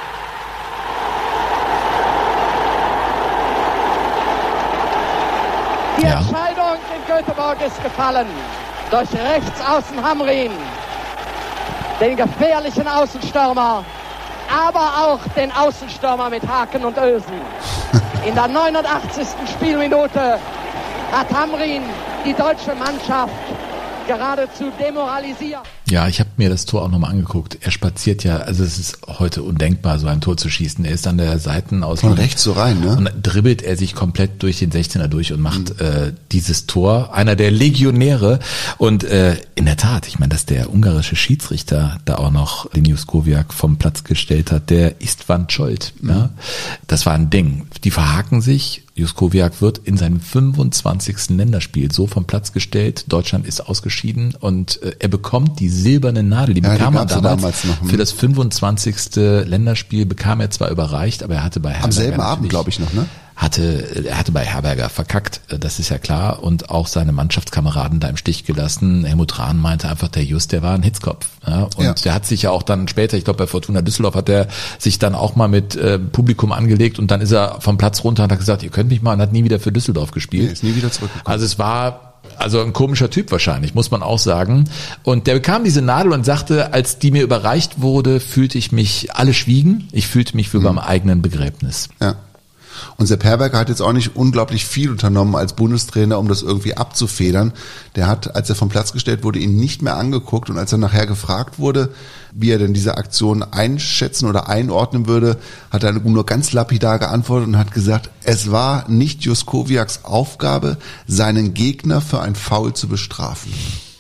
Die Entscheidung in Göteborg ist gefallen. Durch Rechtsaußen Hamrin. Den gefährlichen Außenstürmer, aber auch den Außenstürmer mit Haken und Ösen. In der 89. Spielminute hat Hamrin die deutsche Mannschaft geradezu demoralisiert. Ja, ich habe mir das Tor auch nochmal angeguckt. Er spaziert ja, also es ist heute undenkbar, so ein Tor zu schießen. Er ist an der Seitenauslinie. Von rechts so rein, ne? Und dann dribbelt er sich komplett durch den 16er durch und macht dieses Tor. Einer der Legionäre. Und in der Tat, ich meine, dass der ungarische Schiedsrichter da auch noch den Juskowiak vom Platz gestellt hat, der Istvan Czolt. Ja? Das war ein Ding. Die verhaken sich. Juskowiak wird in seinem 25. Länderspiel so vom Platz gestellt. Deutschland ist ausgeschieden und er bekommt die silberne Nadel. Die bekam er damals noch. Für das 25. Länderspiel bekam er zwar überreicht, aber er hatte bei Herberger am selben Abend, glaube ich noch, ne? Er hatte bei Herberger verkackt, das ist ja klar, und auch seine Mannschaftskameraden da im Stich gelassen. Helmut Rahn meinte einfach, der Just, der war ein Hitzkopf. Ja? Und der hat sich ja auch dann später, ich glaube bei Fortuna Düsseldorf, hat er sich dann auch mal mit Publikum angelegt und dann ist er vom Platz runter und hat gesagt, ihr könnt mich mal, und hat nie wieder für Düsseldorf gespielt. Nee, ist nie wieder zurückgekommen. Also es war ein komischer Typ wahrscheinlich, muss man auch sagen. Und der bekam diese Nadel und sagte, als die mir überreicht wurde, fühlte ich mich, alle schwiegen, ich fühlte mich wie beim eigenen Begräbnis. Ja. Und Sepp Herberger hat jetzt auch nicht unglaublich viel unternommen als Bundestrainer, um das irgendwie abzufedern. Der hat, als er vom Platz gestellt wurde, ihn nicht mehr angeguckt. Und als er nachher gefragt wurde, wie er denn diese Aktion einschätzen oder einordnen würde, hat er nur ganz lapidar geantwortet und hat gesagt, es war nicht Juskowiaks Aufgabe, seinen Gegner für ein Foul zu bestrafen.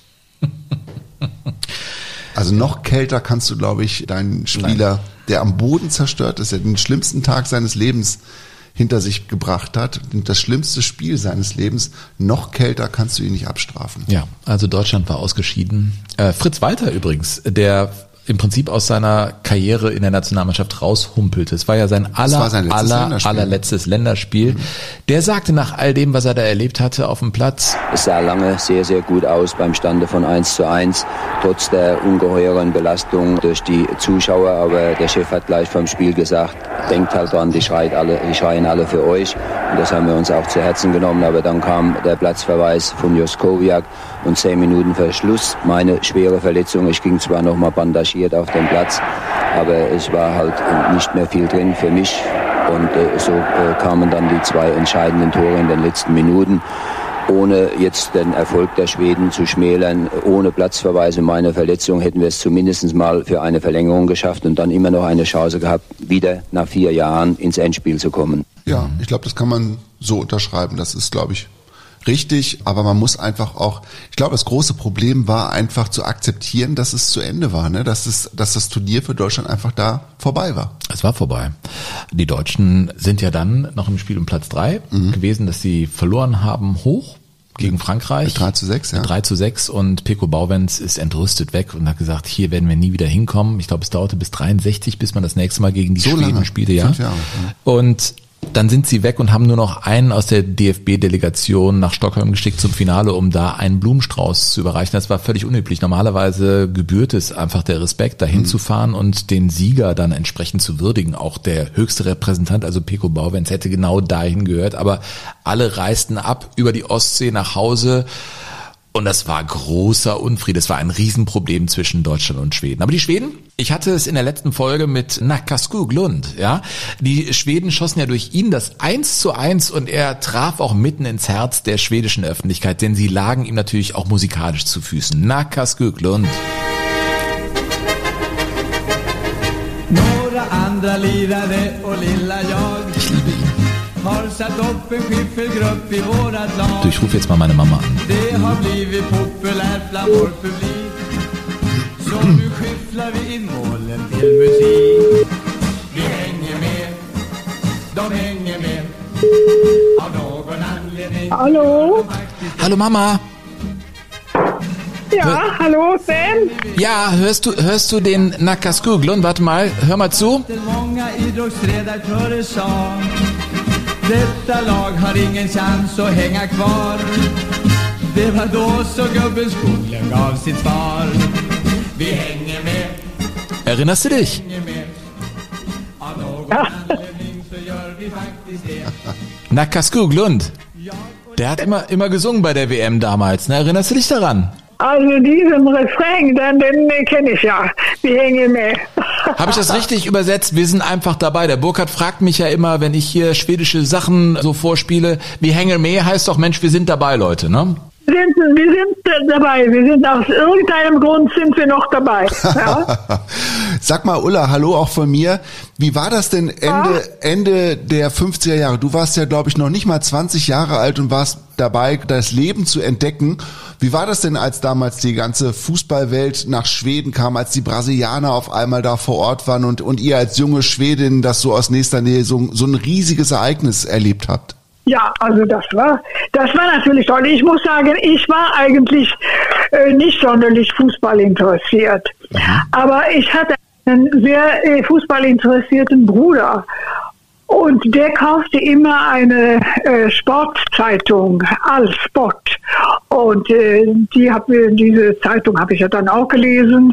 Also noch kälter kannst du, glaube ich, deinen Spieler, der am Boden zerstört ist, der den schlimmsten Tag seines Lebens hinter sich gebracht hat, das schlimmste Spiel seines Lebens, noch kälter kannst du ihn nicht abstrafen. Ja, also Deutschland war ausgeschieden. Fritz Walter übrigens, der im Prinzip aus seiner Karriere in der Nationalmannschaft raushumpelte. Es war ja sein allerletztes Länderspiel. Der sagte nach all dem, was er da erlebt hatte auf dem Platz: Es sah lange sehr, sehr gut aus beim Stande von 1:1, trotz der ungeheuren Belastung durch die Zuschauer. Aber der Chef hat gleich vom Spiel gesagt, denkt halt dran, die schreien alle für euch. Und das haben wir uns auch zu Herzen genommen. Aber dann kam der Platzverweis von Juskowiak und 10 Minuten vor Schluss meine schwere Verletzung. Ich ging zwar noch mal bandagiert auf den Platz, aber es war halt nicht mehr viel drin für mich. Und so kamen dann die 2 entscheidenden Tore in den letzten Minuten. Ohne jetzt den Erfolg der Schweden zu schmälern, ohne Platzverweise, meine Verletzung, hätten wir es zumindest mal für eine Verlängerung geschafft und dann immer noch eine Chance gehabt, wieder nach 4 Jahren ins Endspiel zu kommen. Ja, ich glaube, das kann man so unterschreiben. Das ist, glaube ich, richtig, aber man muss einfach auch, ich glaube, das große Problem war einfach zu akzeptieren, dass es zu Ende war, ne? Dass das Turnier für Deutschland einfach da vorbei war. Es war vorbei. Die Deutschen sind ja dann noch im Spiel um Platz 3 gewesen, dass sie verloren haben hoch gegen Frankreich. Mit 3:6, ja. Mit 3:6 und Peko Bauwens ist entrüstet weg und hat gesagt, hier werden wir nie wieder hinkommen. Ich glaube, es dauerte bis 63, bis man das nächste Mal gegen die Schweden spielte. Ja. 5 Jahre. Ja. Und dann sind sie weg und haben nur noch einen aus der DFB-Delegation nach Stockholm geschickt zum Finale, um da einen Blumenstrauß zu überreichen. Das war völlig unüblich. Normalerweise gebührt es einfach der Respekt, dahin zu fahren und den Sieger dann entsprechend zu würdigen. Auch der höchste Repräsentant, also Peko Bauwens, hätte genau dahin gehört. Aber alle reisten ab über die Ostsee nach Hause. Und das war großer Unfrieden. Das war ein Riesenproblem zwischen Deutschland und Schweden. Aber die Schweden, ich hatte es in der letzten Folge mit Nakaskoglund, ja. Die Schweden schossen ja durch ihn das 1:1 und er traf auch mitten ins Herz der schwedischen Öffentlichkeit, denn sie lagen ihm natürlich auch musikalisch zu Füßen. Nakaskoglund. Ich liebe ihn. Du, ich rufe jetzt mal meine Mama an. Hallo? Hallo Mama. Ja, hallo Sven. Ja, hörst du den Nacka Skoglund? Warte mal, hör mal zu. Detta lag har ingen chans att hänga kvar. Det var då så gubben Skoglund gav sitt svar. Vi hänger med. Erinnerst du dich? Ja. Nacka Skoglund. Der hat immer gesungen bei der WM damals. Ne? Erinnerst du dich daran? Also diesen Refrain, den kenne ich ja. Wir hängen mit. Habe ich das richtig übersetzt? Wir sind einfach dabei. Der Burkhard fragt mich ja immer, wenn ich hier schwedische Sachen so vorspiele, wir hängen mit, heißt doch, Mensch, wir sind dabei, Leute, ne? Wir sind dabei. Wir sind aus irgendeinem Grund sind wir noch dabei. Ja? Sag mal, Ulla, hallo auch von mir. Wie war das denn Ende der 50er Jahre? Du warst ja, glaube ich, noch nicht mal 20 Jahre alt und warst dabei, das Leben zu entdecken. Wie war das denn, als damals die ganze Fußballwelt nach Schweden kam, als die Brasilianer auf einmal da vor Ort waren und ihr als junge Schwedin das so aus nächster Nähe so ein riesiges Ereignis erlebt habt? Ja, also das war natürlich toll. Ich muss sagen, ich war eigentlich nicht sonderlich Fußball interessiert. Aber ich hatte einen sehr fußballinteressierten Bruder. Und der kaufte immer eine Sportzeitung, All Sport. Und diese Zeitung habe ich ja dann auch gelesen.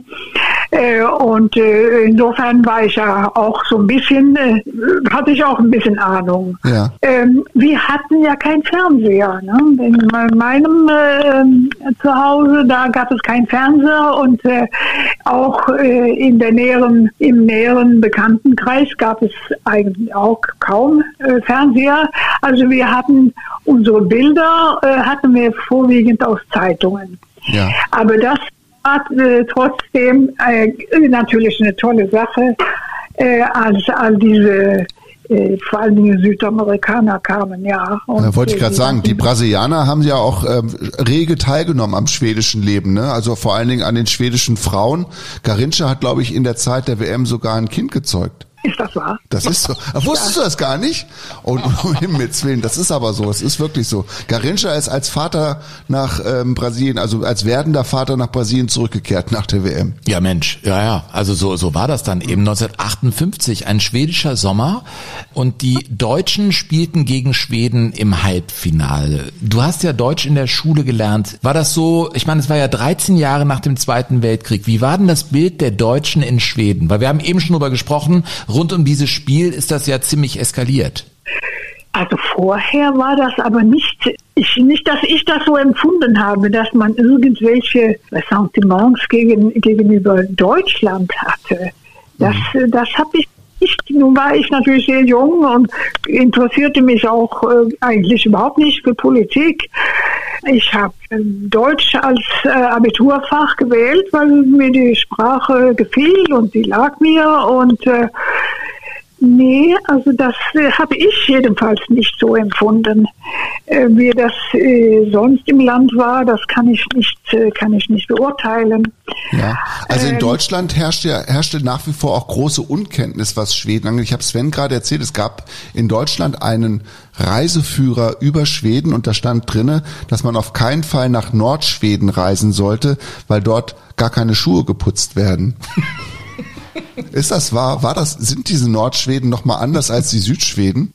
Insofern war ich ja auch so ein bisschen, hatte ich auch ein bisschen Ahnung. Ja. Wir hatten ja keinen Fernseher. Ne? In meinem Zuhause, da gab es keinen Fernseher und auch im näheren Bekanntenkreis gab es eigentlich auch kaum Fernseher. Also wir hatten unsere Bilder hatten wir vorwiegend aus Zeitungen. Ja. Aber das war trotzdem natürlich eine tolle Sache, als all diese vor allen Dingen Südamerikaner kamen, ja. Und wollte ich gerade sagen, die Brasilianer haben ja auch rege teilgenommen am schwedischen Leben, ne? Also vor allen Dingen an den schwedischen Frauen. Garrincha hat, glaube ich, in der Zeit der WM sogar ein Kind gezeugt. Ist das wahr? Das ist so. Wusstest du das gar nicht? Und um Himmels Willen, das ist aber so. Es ist wirklich so. Garrincha ist als Vater nach Brasilien, also als werdender Vater nach Brasilien zurückgekehrt nach der WM. Ja, Mensch. Ja. Also so war das dann eben 1958, ein schwedischer Sommer. Und die Deutschen spielten gegen Schweden im Halbfinale. Du hast ja Deutsch in der Schule gelernt. War das so, ich meine, es war ja 13 Jahre nach dem Zweiten Weltkrieg. Wie war denn das Bild der Deutschen in Schweden? Weil wir haben eben schon darüber gesprochen, rund um dieses Spiel ist das ja ziemlich eskaliert. Also vorher war das aber nicht, dass ich das so empfunden habe, dass man irgendwelche Ressentiments gegenüber Deutschland hatte. Das habe ich nicht. Nun war ich natürlich sehr jung und interessierte mich auch eigentlich überhaupt nicht für Politik. Ich habe Deutsch als Abiturfach gewählt, weil mir die Sprache gefiel und sie lag mir und nee, also das habe ich jedenfalls nicht so empfunden. Wie das sonst im Land war, das kann ich nicht beurteilen. Ja, also in Deutschland herrschte nach wie vor auch große Unkenntnis, was Schweden angeht. Ich habe Sven gerade erzählt, es gab in Deutschland einen Reiseführer über Schweden und da stand drinne, dass man auf keinen Fall nach Nordschweden reisen sollte, weil dort gar keine Schuhe geputzt werden. Ist das wahr? Sind diese Nordschweden noch mal anders als die Südschweden?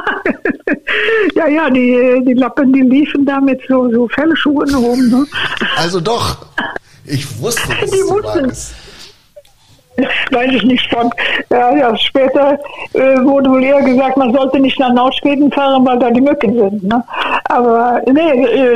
Ja, die Lappen, die liefen da mit so Fellschuhen rum. Ne? Also doch. Ich wusste, dass es so war. Weiß ich nicht von. Ja, später wurde wohl eher gesagt, man sollte nicht nach Nordschweden fahren, weil da die Mücken sind. Ne? Aber nee,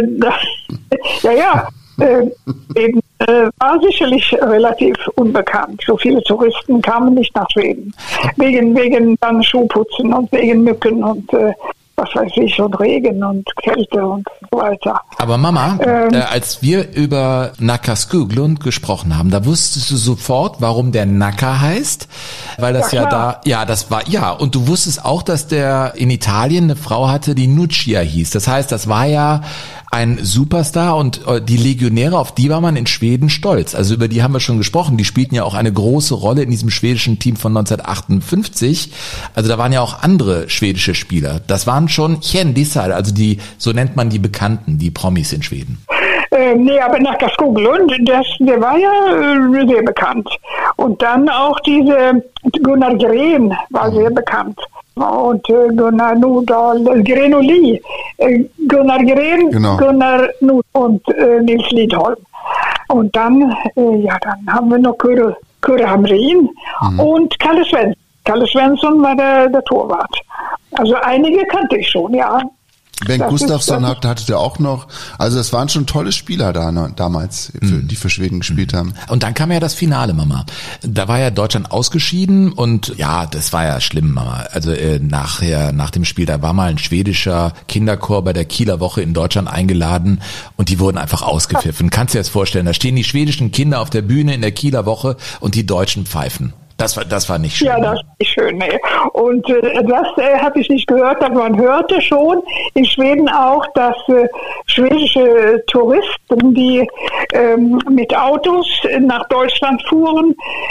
Schweden war sicherlich relativ unbekannt. So viele Touristen kamen nicht nach Schweden. Wegen dann Schuhputzen und wegen Mücken und was weiß ich, und Regen und Kälte und so weiter. Aber Mama, als wir über Nacka Skoglund gesprochen haben, da wusstest du sofort, warum der Nacka heißt, weil das und du wusstest auch, dass der in Italien eine Frau hatte, die Nuccia hieß. Das heißt, das war ja ein Superstar und die Legionäre, auf die war man in Schweden stolz. Also über die haben wir schon gesprochen. Die spielten ja auch eine große Rolle in diesem schwedischen Team von 1958. Also da waren ja auch andere schwedische Spieler. Das waren schon kändisar, also so nennt man die Bekannten, die Promis in Schweden. Nee, aber nach Gascoglund, der war ja sehr bekannt. Und dann auch Gunnar Gren war sehr bekannt. Und Gunnar Nordahl, Grenoli, Gunnar Gren, genau. Gunnar Nordahl und Nils Lidholm. Und dann haben wir noch Kurre Hamrin und Kalle Svensson. Kalle Svensson war der Torwart. Also einige kannte ich schon, ja. Bengt Gustafsson hatte der auch noch. Also es waren schon tolle Spieler da damals, die für Schweden gespielt haben. Und dann kam ja das Finale, Mama. Da war ja Deutschland ausgeschieden und ja, das war ja schlimm, Mama. Also nach dem Spiel, da war mal ein schwedischer Kinderchor bei der Kieler Woche in Deutschland eingeladen und die wurden einfach ausgepfiffen. Kannst du dir das vorstellen? Da stehen die schwedischen Kinder auf der Bühne in der Kieler Woche und die Deutschen pfeifen. Das war nicht schön. Ja, das ist nicht schön, nee. Und das habe ich nicht gehört, aber man hörte schon in Schweden auch, dass schwedische Touristen, die mit Autos nach Deutschland fuhren,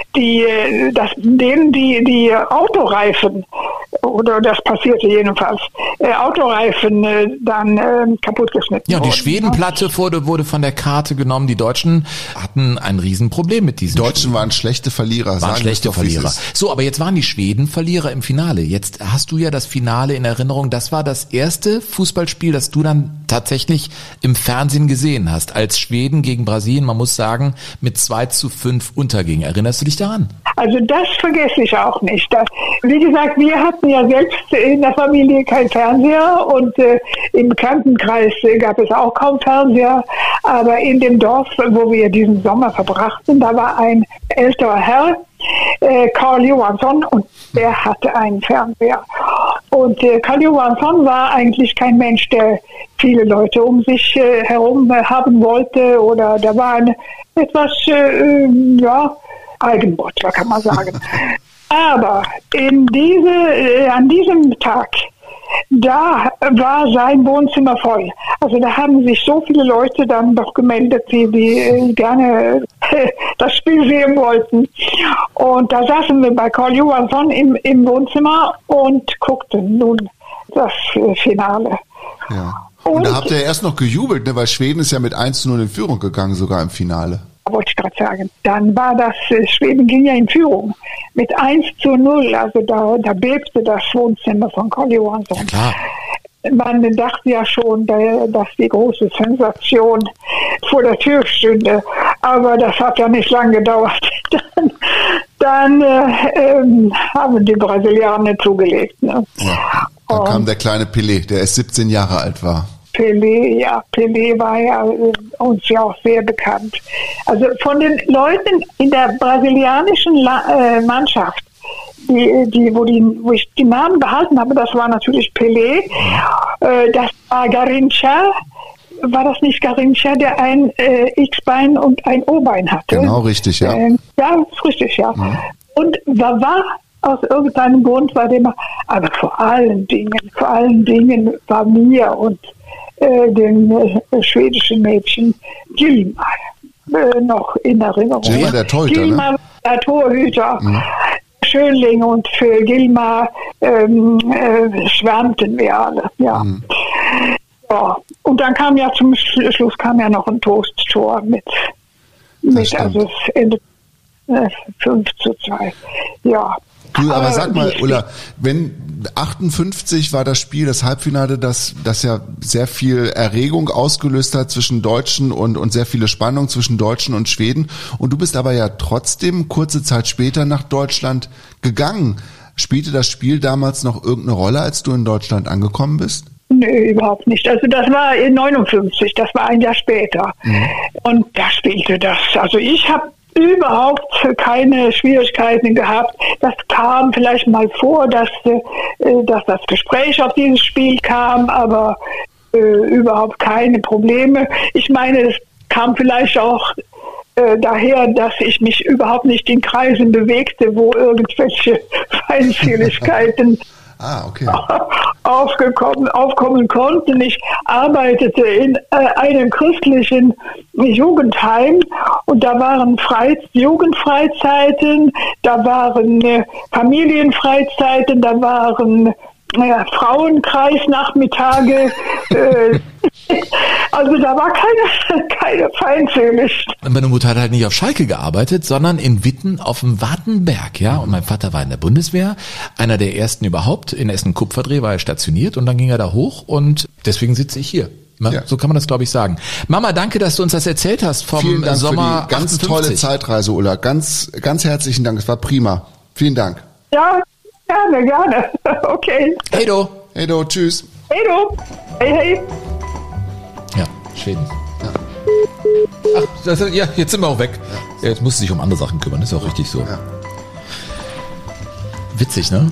denen die Autoreifen, oder das passierte jedenfalls, Autoreifen dann kaputt geschnitten wurden. Ja, die wurden. Schwedenplatte wurde von der Karte genommen. Die Deutschen hatten ein Riesenproblem mit diesen. Die Deutschen waren schlechte Verlierer. Verlierer. So, aber jetzt waren die Schweden Verlierer im Finale. Jetzt hast du ja das Finale in Erinnerung. Das war das erste Fußballspiel, das du dann tatsächlich im Fernsehen gesehen hast, als Schweden gegen Brasilien, man muss sagen, mit 2:5 unterging. Erinnerst du dich daran? Also das vergesse ich auch nicht. Wie gesagt, wir hatten ja selbst in der Familie kein Fernseher und im Bekanntenkreis gab es auch kaum Fernseher. Aber in dem Dorf, wo wir diesen Sommer verbrachten, da war ein älterer Herr, Karl Johansson, und der hatte einen Fernseher. Und Karl Johansson war eigentlich kein Mensch, der viele Leute um sich herum haben wollte, oder da war etwas, Eigenbrötler, kann man sagen. Aber an diesem Tag, da war sein Wohnzimmer voll. Also da haben sich so viele Leute dann doch gemeldet, die gerne das Spiel sehen wollten. Und da saßen wir bei Karl Johansson im Wohnzimmer und guckten nun das Finale. Ja. Und da habt ihr erst noch gejubelt, ne? Weil Schweden ist ja mit 1:0 in Führung gegangen, sogar im Finale. Wollte ich gerade sagen. Dann war das, Schweden ging ja in Führung mit 1:0, also da bebte das Wohnzimmer von Karl Johansson. Ja, klar. Man dachte ja schon, dass die große Sensation vor der Tür stünde, aber das hat ja nicht lange gedauert. Dann haben die Brasilianer zugelegt. Ne? Ja, dann kam der kleine Pelé, der erst 17 Jahre alt war. Pelé war ja uns ja auch sehr bekannt. Also von den Leuten in der brasilianischen Mannschaft, wo ich die Namen behalten habe, das war natürlich Pelé, das war Garrincha. War das nicht Garrincha, der ein X-Bein und ein O-Bein hatte? Genau, richtig, ja. Ja, ist richtig, ja. Mhm. Und war aus irgendeinem Grund war der immer, aber vor allen Dingen war mir und dem schwedischen Mädchen Gilmar noch in Erinnerung. Gilmar, der Torhüter, Gilmar, ne? Der Torhüter. Mhm. Schönling, und für Gilmar schwärmten wir alle. Ja. Mhm. Ja. Und dann kam ja zum Schluss noch ein Toast-Tor mit also es endet 5:2. Ja. Du, aber sag mal, Ulla, wenn 58 war das Spiel, das Halbfinale, das ja sehr viel Erregung ausgelöst hat zwischen Deutschen und sehr viele Spannung zwischen Deutschen und Schweden, und du bist aber ja trotzdem kurze Zeit später nach Deutschland gegangen. Spielte das Spiel damals noch irgendeine Rolle, als du in Deutschland angekommen bist? Nee, überhaupt nicht. Also das war in 59, das war ein Jahr später. Mhm. Und da spielte das. Also ich habe überhaupt keine Schwierigkeiten gehabt. Das kam vielleicht mal vor, dass das Gespräch auf dieses Spiel kam, aber überhaupt keine Probleme. Ich meine, es kam vielleicht auch daher, dass ich mich überhaupt nicht in Kreisen bewegte, wo irgendwelche Feindseligkeiten aufkommen konnten. Ich arbeitete in einem christlichen Jugendheim, und da waren Jugendfreizeiten, da waren Familienfreizeiten, da waren Frauenkreisnachmittage. Also da war keine Feindseligkeit. Meine Mutter hat halt nicht auf Schalke gearbeitet, sondern in Witten auf dem Wartenberg, ja. Und mein Vater war in der Bundeswehr, einer der ersten überhaupt. In Essen-Kupferdreh war er stationiert und dann ging er da hoch und deswegen sitze ich hier. Ja. So kann man das, glaube ich, sagen. Mama, danke, dass du uns das erzählt hast vom Vielen Dank Sommer für die ganz 58. tolle Zeitreise, Ulla. Ganz, ganz herzlichen Dank. Es war prima. Vielen Dank. Ja, gerne. Okay. Hey do. Hey do, tschüss. Hey du. Hey. Ja, Schweden. Ja. Ach, ja, jetzt sind wir auch weg. Ja. Jetzt musst du dich um andere Sachen kümmern, ist auch richtig so. Ja. Witzig, ne?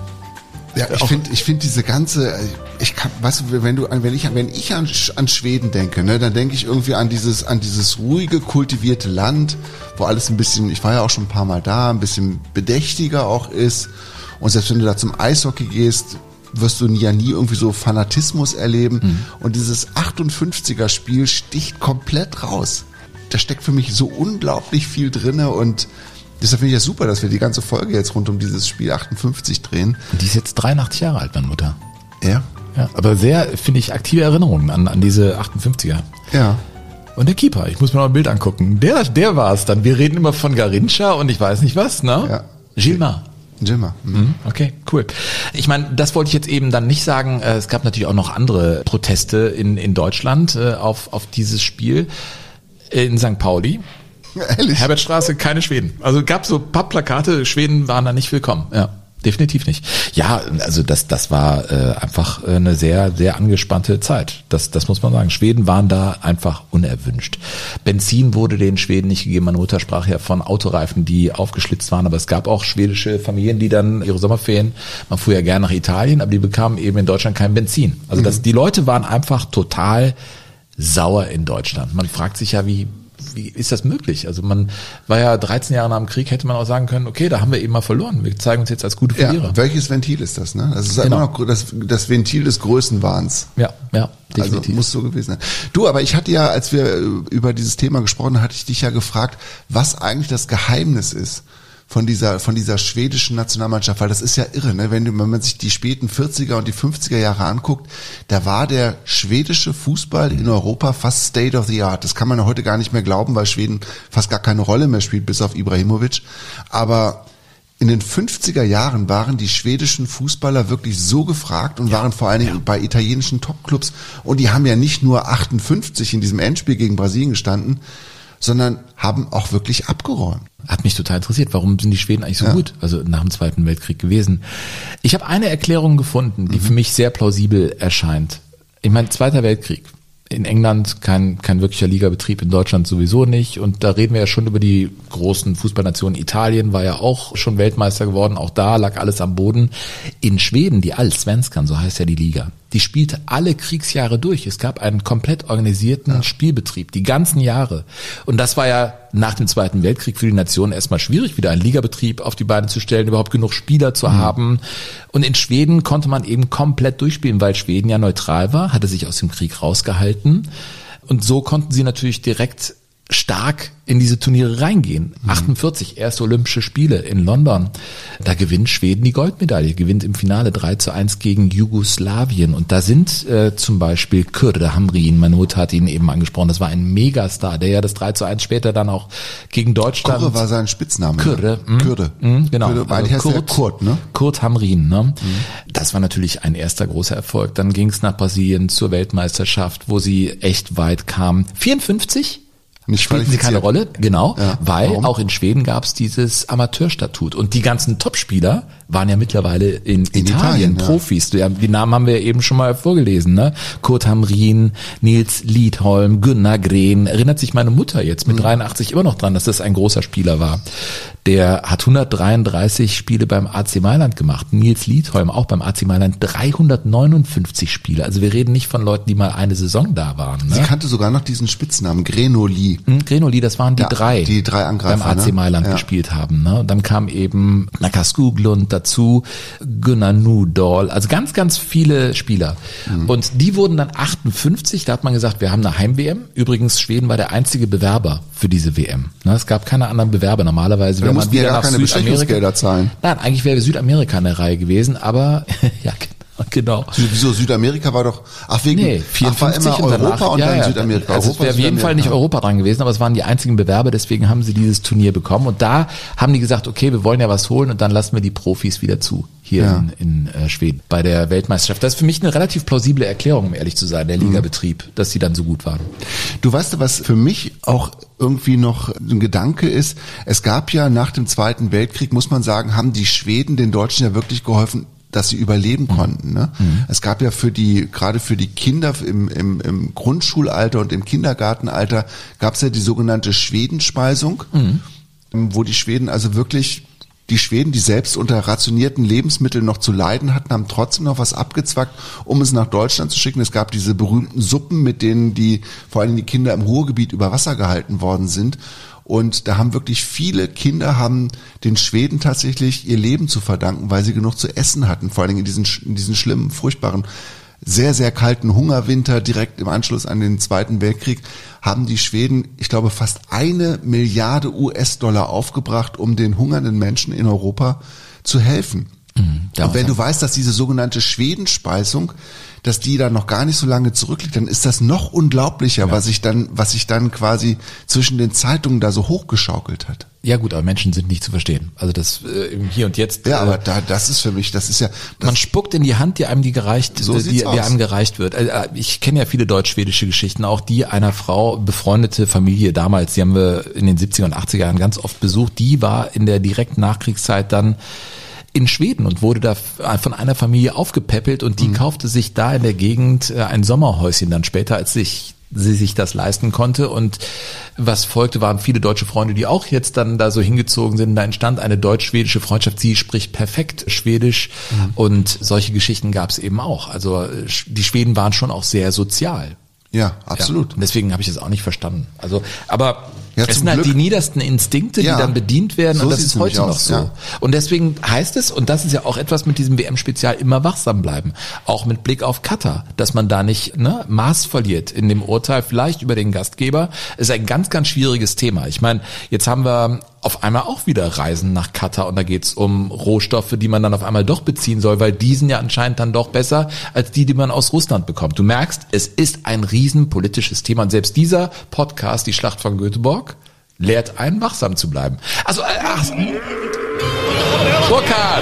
Ja, ich finde diese ganze, weißt du, wenn ich an Schweden denke, ne, dann denke ich irgendwie an dieses ruhige, kultivierte Land, wo alles ein bisschen, ich war ja auch schon ein paar Mal da, ein bisschen bedächtiger auch ist. Und selbst wenn du da zum Eishockey gehst, wirst du ja nie irgendwie so Fanatismus erleben. Mhm. Und dieses 58er Spiel sticht komplett raus. Da steckt für mich so unglaublich viel drinne und deshalb finde ich ja super, dass wir die ganze Folge jetzt rund um dieses Spiel 58 drehen. Und die ist jetzt 83 Jahre alt, meine Mutter. Ja? Ja, aber sehr, finde ich, aktive Erinnerungen an diese 58er. Ja. Und der Keeper, ich muss mir noch ein Bild angucken. Der war es dann. Wir reden immer von Garincha und ich weiß nicht was, ne? Ja. Gilmar. Okay, cool. Ich meine, das wollte ich jetzt eben dann nicht sagen. Es gab natürlich auch noch andere Proteste in Deutschland auf dieses Spiel in St. Pauli. Ehrlich? Herbertstraße, keine Schweden. Also gab so ein paar Plakate, Schweden waren da nicht willkommen. Ja, definitiv nicht. Ja, also das war einfach eine sehr, sehr angespannte Zeit. Das muss man sagen. Schweden waren da einfach unerwünscht. Benzin wurde den Schweden nicht gegeben. Meine Mutter sprach ja von Autoreifen, die aufgeschlitzt waren, aber es gab auch schwedische Familien, die dann ihre Sommerferien, man fuhr ja gerne nach Italien, aber die bekamen eben in Deutschland kein Benzin. Also die Leute waren einfach total sauer in Deutschland. Man fragt sich ja, wie ist das möglich? Also man war ja 13 Jahre nach dem Krieg, hätte man auch sagen können, okay, da haben wir eben mal verloren. Wir zeigen uns jetzt als gute Verlierer. Ja, welches Ventil ist das, ne? Das ist immer noch das Ventil des Größenwahns. Ja, definitiv. Also muss so gewesen sein. Du, aber ich hatte ja, als wir über dieses Thema gesprochen haben, hatte ich dich ja gefragt, was eigentlich das Geheimnis ist von dieser schwedischen Nationalmannschaft, weil das ist ja irre, ne? Wenn man sich die späten 40er und die 50er Jahre anguckt, da war der schwedische Fußball in Europa fast State of the Art. Das kann man ja heute gar nicht mehr glauben, weil Schweden fast gar keine Rolle mehr spielt, bis auf Ibrahimovic. Aber in den 50er Jahren waren die schwedischen Fußballer wirklich so gefragt und waren vor allen Dingen bei italienischen Topclubs. Und die haben ja nicht nur 58 in diesem Endspiel gegen Brasilien gestanden, sondern haben auch wirklich abgeräumt. Hat mich total interessiert, warum sind die Schweden eigentlich so gut, also nach dem Zweiten Weltkrieg gewesen. Ich habe eine Erklärung gefunden, die für mich sehr plausibel erscheint. Ich meine, Zweiter Weltkrieg. In England kein wirklicher Ligabetrieb, in Deutschland sowieso nicht. Und da reden wir ja schon über die großen Fußballnationen. Italien war ja auch schon Weltmeister geworden. Auch da lag alles am Boden. In Schweden, die Allsvenskan, so heißt ja die Liga, die spielte alle Kriegsjahre durch. Es gab einen komplett organisierten Spielbetrieb, die ganzen Jahre. Und das war ja nach dem Zweiten Weltkrieg für die Nation erstmal schwierig, wieder einen Ligabetrieb auf die Beine zu stellen, überhaupt genug Spieler zu haben. Und in Schweden konnte man eben komplett durchspielen, weil Schweden ja neutral war, hatte sich aus dem Krieg rausgehalten. Und so konnten sie natürlich direkt stark in diese Turniere reingehen. 48, erste Olympische Spiele in London. Da gewinnt Schweden die Goldmedaille, gewinnt im Finale 3:1 gegen Jugoslawien. Und da sind zum Beispiel Kürre Hamrin, meine Mutter hat ihn eben angesprochen, das war ein Megastar, der ja das 3:1 später dann auch gegen Deutschland... Kürre war sein Spitzname. Kürre. Kürre. Genau. Kürre, weil heißt ja Kurt, ne? Kurt Hamrin, ne? Das war natürlich ein erster großer Erfolg. Dann ging es nach Brasilien zur Weltmeisterschaft, wo sie echt weit kamen. 54? Spielten sie keine Rolle, genau, weil auch in Schweden gab es dieses Amateurstatut und die ganzen Topspieler waren ja mittlerweile in Italien Profis. Die Namen haben wir eben schon mal vorgelesen, ne? Kurt Hamrin, Nils Liedholm, Gunnar Gren. Erinnert sich meine Mutter jetzt mit 83 immer noch dran, dass das ein großer Spieler war. Der hat 133 Spiele beim AC Mailand gemacht. Nils Liedholm auch beim AC Mailand 359 Spiele. Also wir reden nicht von Leuten, die mal eine Saison da waren. Ne? Sie kannte sogar noch diesen Spitznamen, Grenoli. Grenoli, das waren die drei Angreifer, beim AC Mailand gespielt haben. Ne? Und dann kam eben Naka Skoglund dazu, Gunnar Nudal, also ganz, ganz viele Spieler. Und die wurden dann 58, da hat man gesagt, wir haben eine Heim-WM. Übrigens, Schweden war der einzige Bewerber für diese WM. Ne? Es gab keine anderen Bewerber. Normalerweise mussten wir ja gar keine Bestechungsgelder zahlen. Nein, eigentlich wäre Südamerika in der Reihe gewesen, aber ja, Genau. Wieso Südamerika war doch, war 54 immer Europa und dann Südamerika. Also es wäre auf jeden Fall nicht Europa dran gewesen, aber es waren die einzigen Bewerber, deswegen haben sie dieses Turnier bekommen und da haben die gesagt, okay, wir wollen ja was holen und dann lassen wir die Profis wieder zu, hier in Schweden, bei der Weltmeisterschaft. Das ist für mich eine relativ plausible Erklärung, um ehrlich zu sein, der Ligabetrieb, dass sie dann so gut waren. Du weißt, was für mich auch irgendwie noch ein Gedanke ist, es gab ja nach dem Zweiten Weltkrieg, muss man sagen, haben die Schweden den Deutschen ja wirklich geholfen, dass sie überleben konnten. Ne? Es gab ja gerade für die Kinder im Grundschulalter und im Kindergartenalter gab es ja die sogenannte Schwedenspeisung, wo die Schweden also wirklich, die Schweden, die selbst unter rationierten Lebensmitteln noch zu leiden hatten, haben trotzdem noch was abgezwackt, um es nach Deutschland zu schicken. Es gab diese berühmten Suppen, mit denen die vor allem die Kinder im Ruhrgebiet über Wasser gehalten worden sind. Und da haben wirklich viele Kinder haben den Schweden tatsächlich ihr Leben zu verdanken, weil sie genug zu essen hatten, vor allem in diesen schlimmen, furchtbaren, sehr, sehr kalten Hungerwinter direkt im Anschluss an den Zweiten Weltkrieg haben die Schweden, ich glaube, fast 1 Milliarde US-Dollar aufgebracht, um den hungernden Menschen in Europa zu helfen. Und wenn du weißt, dass diese sogenannte Schwedenspeisung, dass die da noch gar nicht so lange zurückliegt, dann ist das noch unglaublicher, was sich dann quasi zwischen den Zeitungen da so hochgeschaukelt hat. Ja gut, aber Menschen sind nicht zu verstehen. Also das im Hier und Jetzt. Ja, aber das ist für mich, man spuckt in die Hand, die einem die einem gereicht wird. Ich kenne ja viele deutsch-schwedische Geschichten, auch die einer Frau, befreundete Familie damals, die haben wir in den 70er und 80er Jahren ganz oft besucht, die war in der direkten Nachkriegszeit dann in Schweden und wurde da von einer Familie aufgepäppelt und die kaufte sich da in der Gegend ein Sommerhäuschen dann später, als sie sich das leisten konnte. Und was folgte, waren viele deutsche Freunde, die auch jetzt dann da so hingezogen sind. Da entstand eine deutsch-schwedische Freundschaft. Sie spricht perfekt Schwedisch und solche Geschichten gab es eben auch. Also die Schweden waren schon auch sehr sozial. Ja, absolut. Ja, deswegen habe ich es auch nicht verstanden. Also, aber es sind halt die niedersten Instinkte, die dann bedient werden, und das ist heute noch so. Ja. Und deswegen heißt es, und das ist ja auch etwas mit diesem WM-Spezial, immer wachsam bleiben. Auch mit Blick auf Katar, dass man da nicht Maß verliert in dem Urteil, vielleicht über den Gastgeber. Ist ein ganz, ganz schwieriges Thema. Ich meine, jetzt haben wir auf einmal auch wieder Reisen nach Katar und da geht's um Rohstoffe, die man dann auf einmal doch beziehen soll, weil die sind ja anscheinend dann doch besser als die man aus Russland bekommt. Du merkst, es ist ein riesen politisches Thema und selbst dieser Podcast, die Schlacht von Göteborg, lehrt einen, wachsam zu bleiben. Also, Burkhard,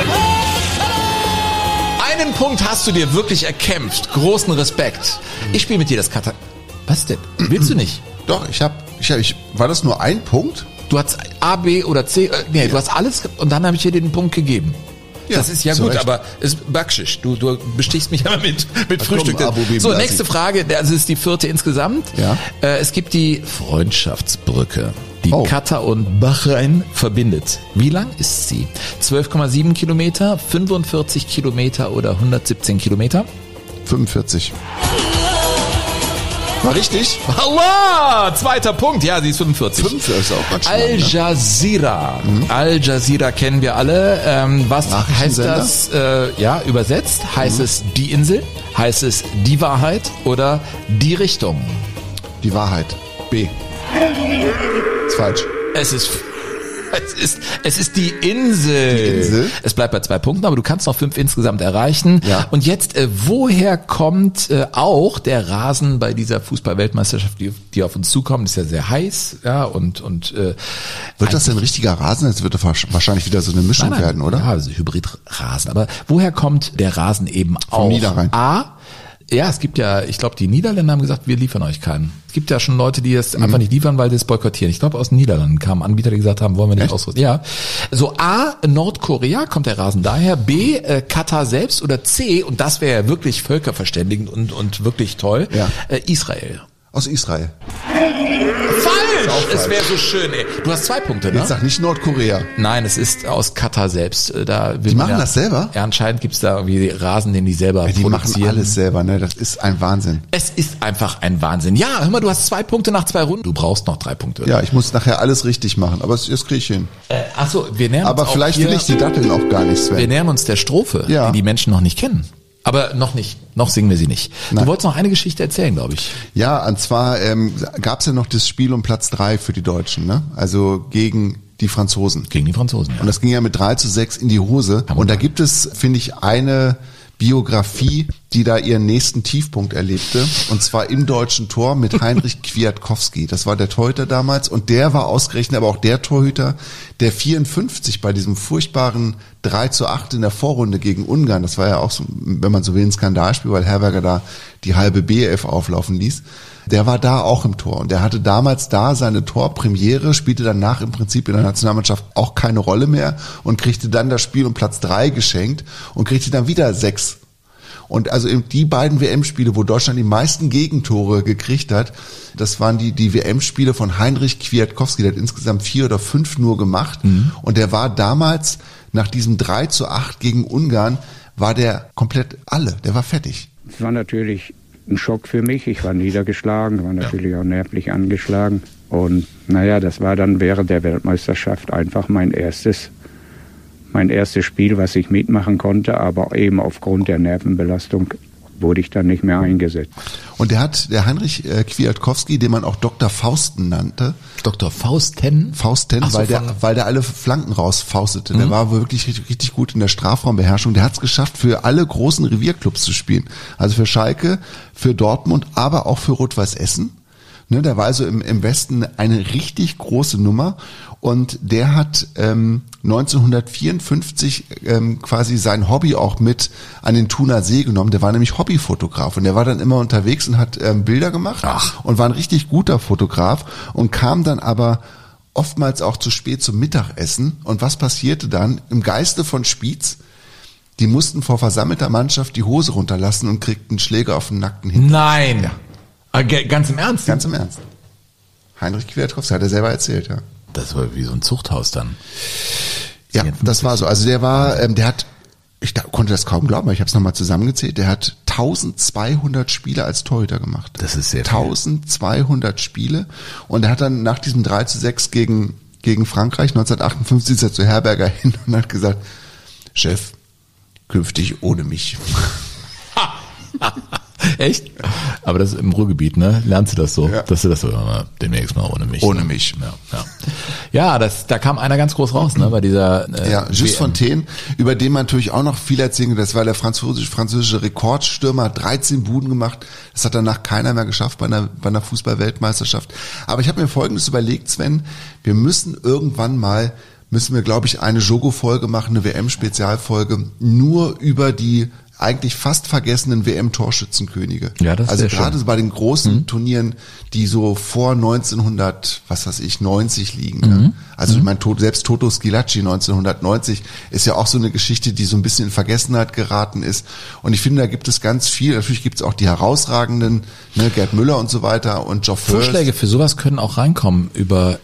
einen Punkt hast du dir wirklich erkämpft. Großen Respekt. Ich spiele mit dir das Katar. Was denn? Willst du nicht? Doch, war das nur ein Punkt? Du hast A, B oder C, du hast alles und dann habe ich dir den Punkt gegeben. Ja, das ist ja gut, aber es ist Backschisch. Du bestichst mich aber mit Frühstück. So, nächste Frage, das ist die 4. insgesamt. Ja. Es gibt die Freundschaftsbrücke, die Katar und Bahrain verbindet. Wie lang ist sie? 12,7 Kilometer, 45 Kilometer oder 117 Kilometer? 45. War richtig? Allah! 2. Punkt. Ja, sie ist 45. 5 ist auch ganz Al Jazeera. Al Jazeera kennen wir alle. Was heißt das? Übersetzt heißt es die Insel, heißt es die Wahrheit oder die Richtung? Die Wahrheit. B. Ist falsch. Es ist die Insel. Die Insel. Es bleibt bei 2 Punkten, aber du kannst noch 5 insgesamt erreichen. Ja. Und jetzt, woher kommt auch der Rasen bei dieser Fußball-Weltmeisterschaft, die auf uns zukommt? Ist ja sehr heiß, ja, und wird das denn richtiger Rasen? Jetzt wird das wahrscheinlich wieder so eine Mischung werden, oder? Ja, also Hybridrasen. Aber woher kommt der Rasen eben auch? Vom Niederrhein. Ja, es gibt ja, ich glaube, die Niederländer haben gesagt, wir liefern euch keinen. Es gibt ja schon Leute, die es einfach nicht liefern, weil sie es boykottieren. Ich glaube, aus den Niederlanden kamen Anbieter, die gesagt haben, wollen wir nicht ausrüsten. Ja. So, A, Nordkorea, kommt der Rasen daher. B, Katar selbst. Oder C, und das wäre ja wirklich völkerverständigend und wirklich toll, Israel. Aus Israel. Falsch! Es wäre so schön, ey. Du hast 2 Punkte, ne? Jetzt sag nicht Nordkorea. Nein, es ist aus Katar selbst. Die machen das selber? Ja, anscheinend gibt's da irgendwie Rasen, den die selber produzieren. Die machen alles selber, ne? Das ist ein Wahnsinn. Es ist einfach ein Wahnsinn. Ja, hör mal, du hast 2 Punkte nach 2 Runden. Du brauchst noch 3 Punkte. Ja, ich muss nachher alles richtig machen, aber das kriege ich hin. Wir nähern uns. Aber vielleicht will ich die Datteln auch gar nicht, Sven. Wir nähern uns der Strophe, die Menschen noch nicht kennen. Aber noch nicht. Noch singen wir sie nicht. Nein. Du wolltest noch eine Geschichte erzählen, glaube ich. Ja, und zwar gab es ja noch das Spiel um Platz 3 für die Deutschen, ne? Also gegen die Franzosen. Gegen die Franzosen, ja. Und das ging ja mit 3:6 in die Hose. Und da gibt es, finde ich, eine Biografie, die da ihren nächsten Tiefpunkt erlebte, und zwar im deutschen Tor mit Heinrich Kwiatkowski. Das war der Torhüter damals, und der war ausgerechnet aber auch der Torhüter, der 54 bei diesem furchtbaren 3:8 in der Vorrunde gegen Ungarn, das war ja auch so, wenn man so will, ein Skandalspiel, weil Herberger da die halbe BF auflaufen ließ, der war da auch im Tor, und der hatte damals da seine Torpremiere, spielte danach im Prinzip in der Nationalmannschaft auch keine Rolle mehr und kriegte dann das Spiel um Platz 3 geschenkt und kriegte dann wieder 6. Und also die beiden WM-Spiele, wo Deutschland die meisten Gegentore gekriegt hat, das waren die WM-Spiele von Heinrich Kwiatkowski. Der hat insgesamt 4 oder 5 nur gemacht. Und der war damals, nach diesem 3:8 gegen Ungarn, war der komplett der war fertig. Es war natürlich ein Schock für mich. Ich war niedergeschlagen, war natürlich auch nervlich angeschlagen. Und das war dann während der Weltmeisterschaft einfach mein erstes Spiel, was ich mitmachen konnte, aber eben aufgrund der Nervenbelastung wurde ich dann nicht mehr eingesetzt. Und der Heinrich Kwiatkowski, den man auch Dr. Fausten nannte. Dr. Fausten? Fausten, weil der alle Flanken rausfaustete. Der war wirklich richtig gut in der Strafraumbeherrschung. Der hat es geschafft, für alle großen Revierclubs zu spielen. Also für Schalke, für Dortmund, aber auch für Rot-Weiß Essen. Ne, der war also im Westen eine richtig große Nummer, und der hat 1954 quasi sein Hobby auch mit an den Thuner See genommen. Der war nämlich Hobbyfotograf, und der war dann immer unterwegs und hat Bilder gemacht und war ein richtig guter Fotograf und kam dann aber oftmals auch zu spät zum Mittagessen. Und was passierte dann? Im Geiste von Spiez, die mussten vor versammelter Mannschaft die Hose runterlassen und kriegten Schläge auf den nackten Hintern. Nein! Ja. Ganz im Ernst? Ganz im Ernst. Heinrich Kwiatkowski, hat er selber erzählt, ja. Das war wie so ein Zuchthaus dann. Ja, das war so. Also der war, ich konnte das kaum glauben, aber ich habe es nochmal zusammengezählt, der hat 1200 Spiele als Torhüter gemacht. Das ist sehr viel. 1200 Spiele, und er hat dann nach diesem 3:6 gegen Frankreich 1958 ist er zu Herberger hin und hat gesagt, Chef, künftig ohne mich. Echt? Aber das ist im Ruhrgebiet, ne? Lernst du das so? Ja. Dass du das so demnächst mal ohne mich. Ohne mich. Ja, da kam einer ganz groß raus, ne? Bei dieser Just Fontaine, über den man natürlich auch noch viel erzählen kann. Das war der französische Rekordstürmer, 13 Buden gemacht. Das hat danach keiner mehr geschafft bei einer Fußball-Weltmeisterschaft. Aber ich habe mir Folgendes überlegt, Sven. Wir müssen wir, glaube ich, eine Jogo-Folge machen, eine WM-Spezialfolge, nur über die eigentlich fast vergessenen WM-Torschützenkönige. Ja, das ist also gerade so bei den großen Turnieren, die so vor 1990 liegen. Ja. Also ich meine, selbst Toto Schillaci 1990 ist ja auch so eine Geschichte, die so ein bisschen in Vergessenheit geraten ist. Und ich finde, da gibt es ganz viel. Natürlich gibt es auch die herausragenden, ne, Gerd Müller und so weiter und Geoff Hurst. Vorschläge für sowas können auch reinkommen über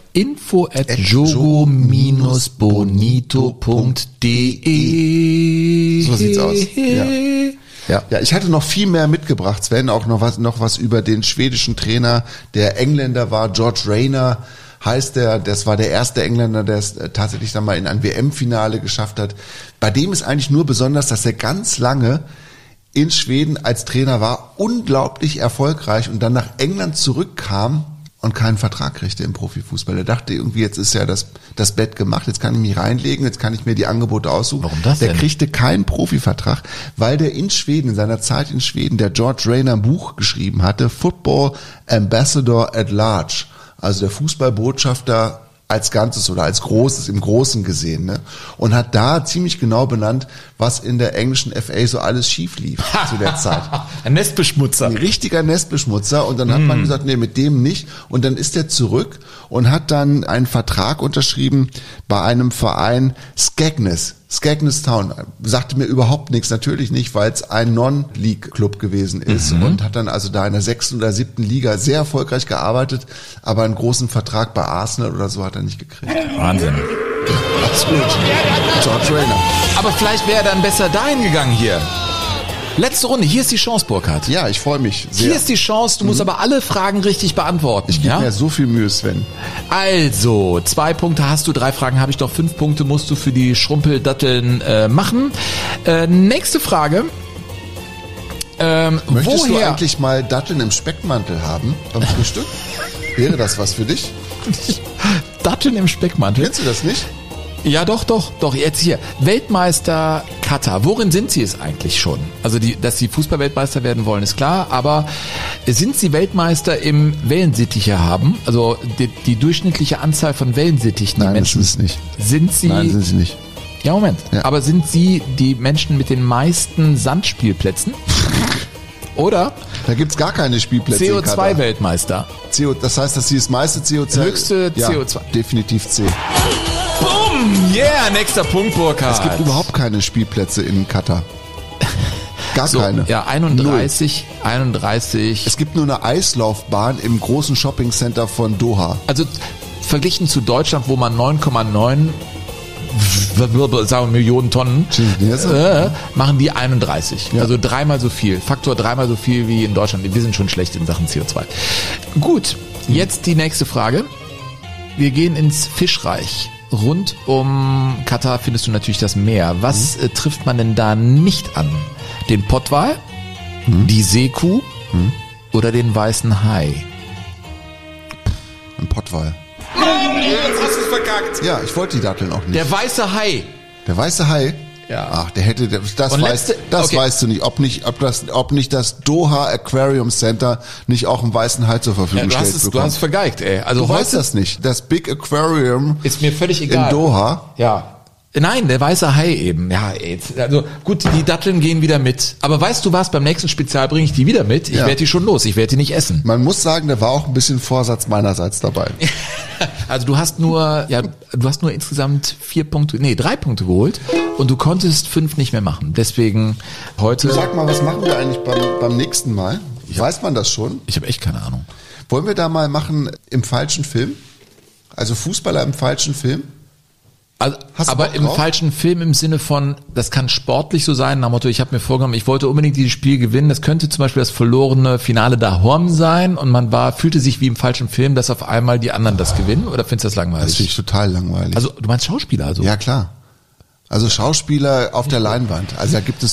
info@jogo-bonito.de. So sieht's aus. Ja, ich hatte noch viel mehr mitgebracht, Sven, auch noch was über den schwedischen Trainer, der Engländer war, George Rayner heißt der, das war der erste Engländer, der es tatsächlich dann mal in ein WM-Finale geschafft hat. Bei dem ist eigentlich nur besonders, dass er ganz lange in Schweden als Trainer war, unglaublich erfolgreich, und dann nach England zurückkam und keinen Vertrag kriegte im Profifußball. Er dachte irgendwie, jetzt ist ja das Bett gemacht, jetzt kann ich mich reinlegen, jetzt kann ich mir die Angebote aussuchen. Warum das denn? Der kriegte keinen Profivertrag, weil der in seiner Zeit in Schweden, der George Rayner ein Buch geschrieben hatte, Football Ambassador at Large, also der Fußballbotschafter als Ganzes oder als Großes, im Großen gesehen, ne? Und hat da ziemlich genau benannt, was in der englischen FA so alles schief lief zu der Zeit. Ein Nestbeschmutzer. Ein richtiger Nestbeschmutzer. Und dann hat man gesagt, nee, mit dem nicht. Und dann ist er zurück und hat dann einen Vertrag unterschrieben bei einem Verein Skegness Town. Sagte mir überhaupt nichts, natürlich nicht, weil es ein Non-League-Club gewesen ist, und hat dann also da in der 6. oder 7. Liga sehr erfolgreich gearbeitet, aber einen großen Vertrag bei Arsenal oder so hat er nicht gekriegt. Wahnsinn. Absolut. George Rayner. Aber vielleicht wäre er dann besser dahin gegangen hier. Letzte Runde, hier ist die Chance, Burkhard. Ja, ich freue mich sehr. Hier ist die Chance, du musst aber alle Fragen richtig beantworten. Ich gebe mir so viel Mühe, Sven. Also, 2 Punkte hast du, 3 Fragen habe ich doch, 5 Punkte musst du für die Schrumpeldatteln machen. Nächste Frage. Möchtest du eigentlich mal Datteln im Speckmantel haben beim Frühstück? Wäre das was für dich? Datteln im Speckmantel? Kennst du das nicht? Ja, doch. Jetzt hier. Weltmeister Katar. Worin sind sie es eigentlich schon? Also, dass sie Fußball-Weltmeister werden wollen, ist klar. Aber sind sie Weltmeister im Wellensittiche haben? Also, die durchschnittliche Anzahl von Wellensittichen, die Nein, Menschen. das ist nicht. Nein, sind sie nicht. Ja, Moment. Ja. Aber sind sie die Menschen mit den meisten Sandspielplätzen? Oder? Da gibt's gar keine Spielplätze. CO2-Weltmeister. Das heißt, dass sie das meiste CO2... Höchste CO2. Definitiv C. Boom! Yeah, nächster Punkt, Burkhard. Es gibt überhaupt keine Spielplätze in Katar. Gar keine. Ja, 31. Es gibt nur eine Eislaufbahn im großen Shoppingcenter von Doha. Also verglichen zu Deutschland, wo man 9,9 sagen wir Millionen Tonnen machen die 31. Ja. Also dreimal so viel. Faktor dreimal so viel wie in Deutschland. Wir sind schon schlecht in Sachen CO2. Gut, jetzt die nächste Frage. Wir gehen ins Fischreich. Rund um Katar findest du natürlich das Meer. Was trifft man denn da nicht an? Den Pottwal, die Seekuh oder den weißen Hai? Ein Pottwal. Jetzt hast du es verkackt. Ja, ich wollte die Datteln auch nicht. Der weiße Hai. Der weiße Hai? Ja. Ach, der hätte, weißt du nicht. Ob nicht das Doha Aquarium Center nicht auch einen weißen Hai zur Verfügung stellt bekommt. Du hast es vergeigt, ey. Also du weißt das nicht. Das Big Aquarium ist mir völlig egal. In Doha. Ja. Nein, der weiße Hai eben. Ja, jetzt, also gut, die Datteln gehen wieder mit. Aber weißt du was, beim nächsten Spezial bringe ich die wieder mit. Ich werde die schon los, ich werde die nicht essen. Man muss sagen, da war auch ein bisschen Vorsatz meinerseits dabei. Also du hast nur insgesamt 3 Punkte geholt und du konntest 5 nicht mehr machen. Deswegen heute... Du sag mal, was machen wir eigentlich beim nächsten Mal? Weiß man das schon? Ich habe echt keine Ahnung. Wollen wir da mal machen im falschen Film? Also Fußballer im falschen Film? Also, aber im falschen Film im Sinne von, das kann sportlich so sein, nach dem Motto, ich habe mir vorgenommen, ich wollte unbedingt dieses Spiel gewinnen. Das könnte zum Beispiel das verlorene Finale daheim sein und man fühlte sich wie im falschen Film, dass auf einmal die anderen das gewinnen, oder findest du das langweilig? Das finde ich total langweilig. Also du meinst Schauspieler also? Ja, klar. Also Schauspieler auf der Leinwand. Also da gibt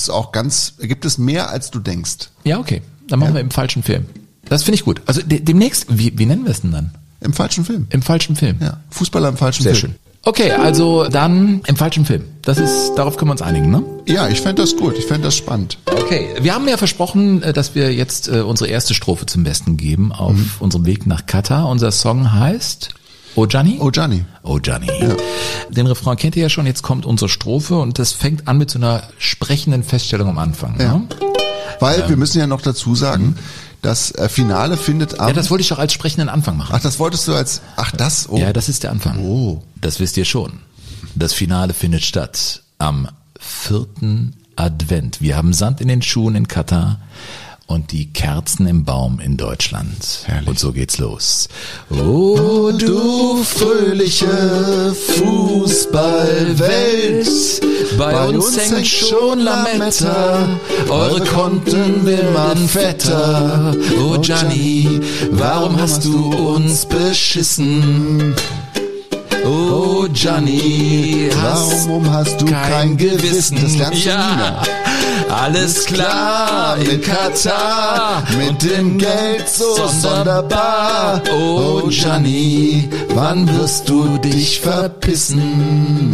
es mehr als du denkst. Ja, okay. Dann machen wir im falschen Film. Das finde ich gut. Also demnächst, wie nennen wir es denn dann? Im falschen Film. Im falschen Film. Ja. Fußballer im falschen Sehr Film. Schön. Okay, also dann im falschen Film. Darauf können wir uns einigen, ne? Ja, ich fände das gut. Ich fände das spannend. Okay, wir haben ja versprochen, dass wir jetzt unsere erste Strophe zum Besten geben auf unserem Weg nach Katar. Unser Song heißt Oh Gianni? Oh Gianni. Oh Gianni. Ja. Den Refrain kennt ihr ja schon, jetzt kommt unsere Strophe und das fängt an mit so einer sprechenden Feststellung am Anfang. Ja. Ne? Weil wir müssen ja noch dazu sagen, das Finale findet am... Ja, das wollte ich doch als sprechenden Anfang machen. Ach, das wolltest du als... Ach, das? Oh. Ja, das ist der Anfang. Oh. Das wisst ihr schon. Das Finale findet statt am 4. Advent. Wir haben Sand in den Schuhen in Katar und die Kerzen im Baum in Deutschland. Herrlich. Und so geht's los. Oh, du fröhliche Fußballwelt, bei uns hängt schon Lametta, eure Konten werden fetter. Oh Gianni, warum hast du uns beschissen? Oh Gianni, warum hast du kein Gewissen? Das lernst du ja, alles klar in Katar, mit dem Geld so sonderbar. Oh Gianni, wann wirst du dich verpissen?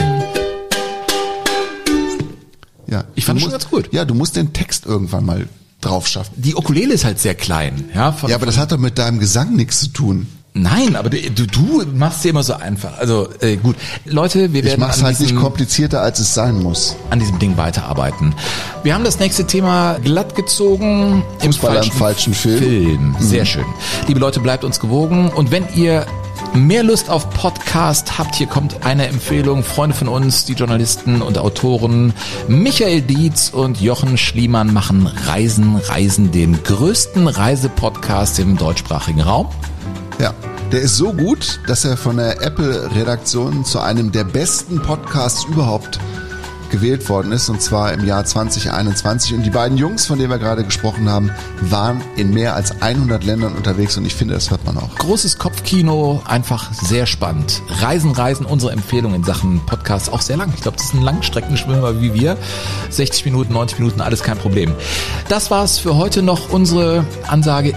Ja, ich fand schon ganz gut. Ja, du musst den Text irgendwann mal drauf schaffen. Die Ukulele ist halt sehr klein. Ja, aber das hat doch mit deinem Gesang nichts zu tun. Nein, aber du machst dir immer so einfach. Also gut, Leute, wir werden ich mach's halt nicht komplizierter, als es sein muss. An diesem Ding weiterarbeiten. Wir haben das nächste Thema glatt gezogen. Im falschen Film. Sehr schön. Liebe Leute, bleibt uns gewogen. Und wenn ihr mehr Lust auf Podcast habt, hier kommt eine Empfehlung. Freunde von uns, die Journalisten und Autoren Michael Dietz und Jochen Schliemann machen Reisen, den größten Reisepodcast im deutschsprachigen Raum. Ja, der ist so gut, dass er von der Apple-Redaktion zu einem der besten Podcasts überhaupt gewählt worden ist, und zwar im Jahr 2021. Und die beiden Jungs, von denen wir gerade gesprochen haben, waren in mehr als 100 Ländern unterwegs und ich finde, das hört man auch. Großes Kopfkino, einfach sehr spannend. Reisen, unsere Empfehlung in Sachen Podcast auch sehr lang. Ich glaube, das ist ein Langstreckenschwimmer wie wir. 60 Minuten, 90 Minuten, alles kein Problem. Das war's für heute noch. Unsere Ansage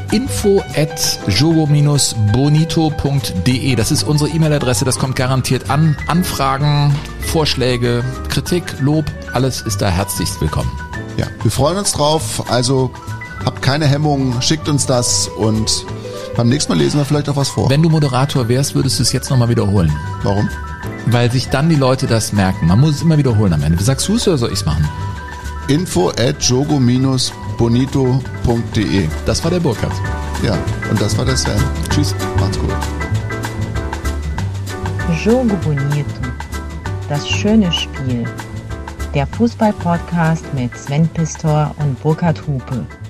info@jogo-bonito.de. Das ist unsere E-Mail-Adresse, das kommt garantiert an. Anfragen Vorschläge, Kritik, Lob, alles ist da herzlichst willkommen. Ja, wir freuen uns drauf. Also habt keine Hemmungen, schickt uns das und beim nächsten Mal lesen wir vielleicht auch was vor. Wenn du Moderator wärst, würdest du es jetzt nochmal wiederholen. Warum? Weil sich dann die Leute das merken. Man muss es immer wiederholen am Ende. Sagst du es oder soll ich es machen? info@jogo-bonito.de. Das war der Burkhard. Ja, und das war der Sven. Tschüss, macht's gut. Jogo Bonito. Das schöne Spiel. Der Fußball-Podcast mit Sven Pistor und Burkhard Hupe.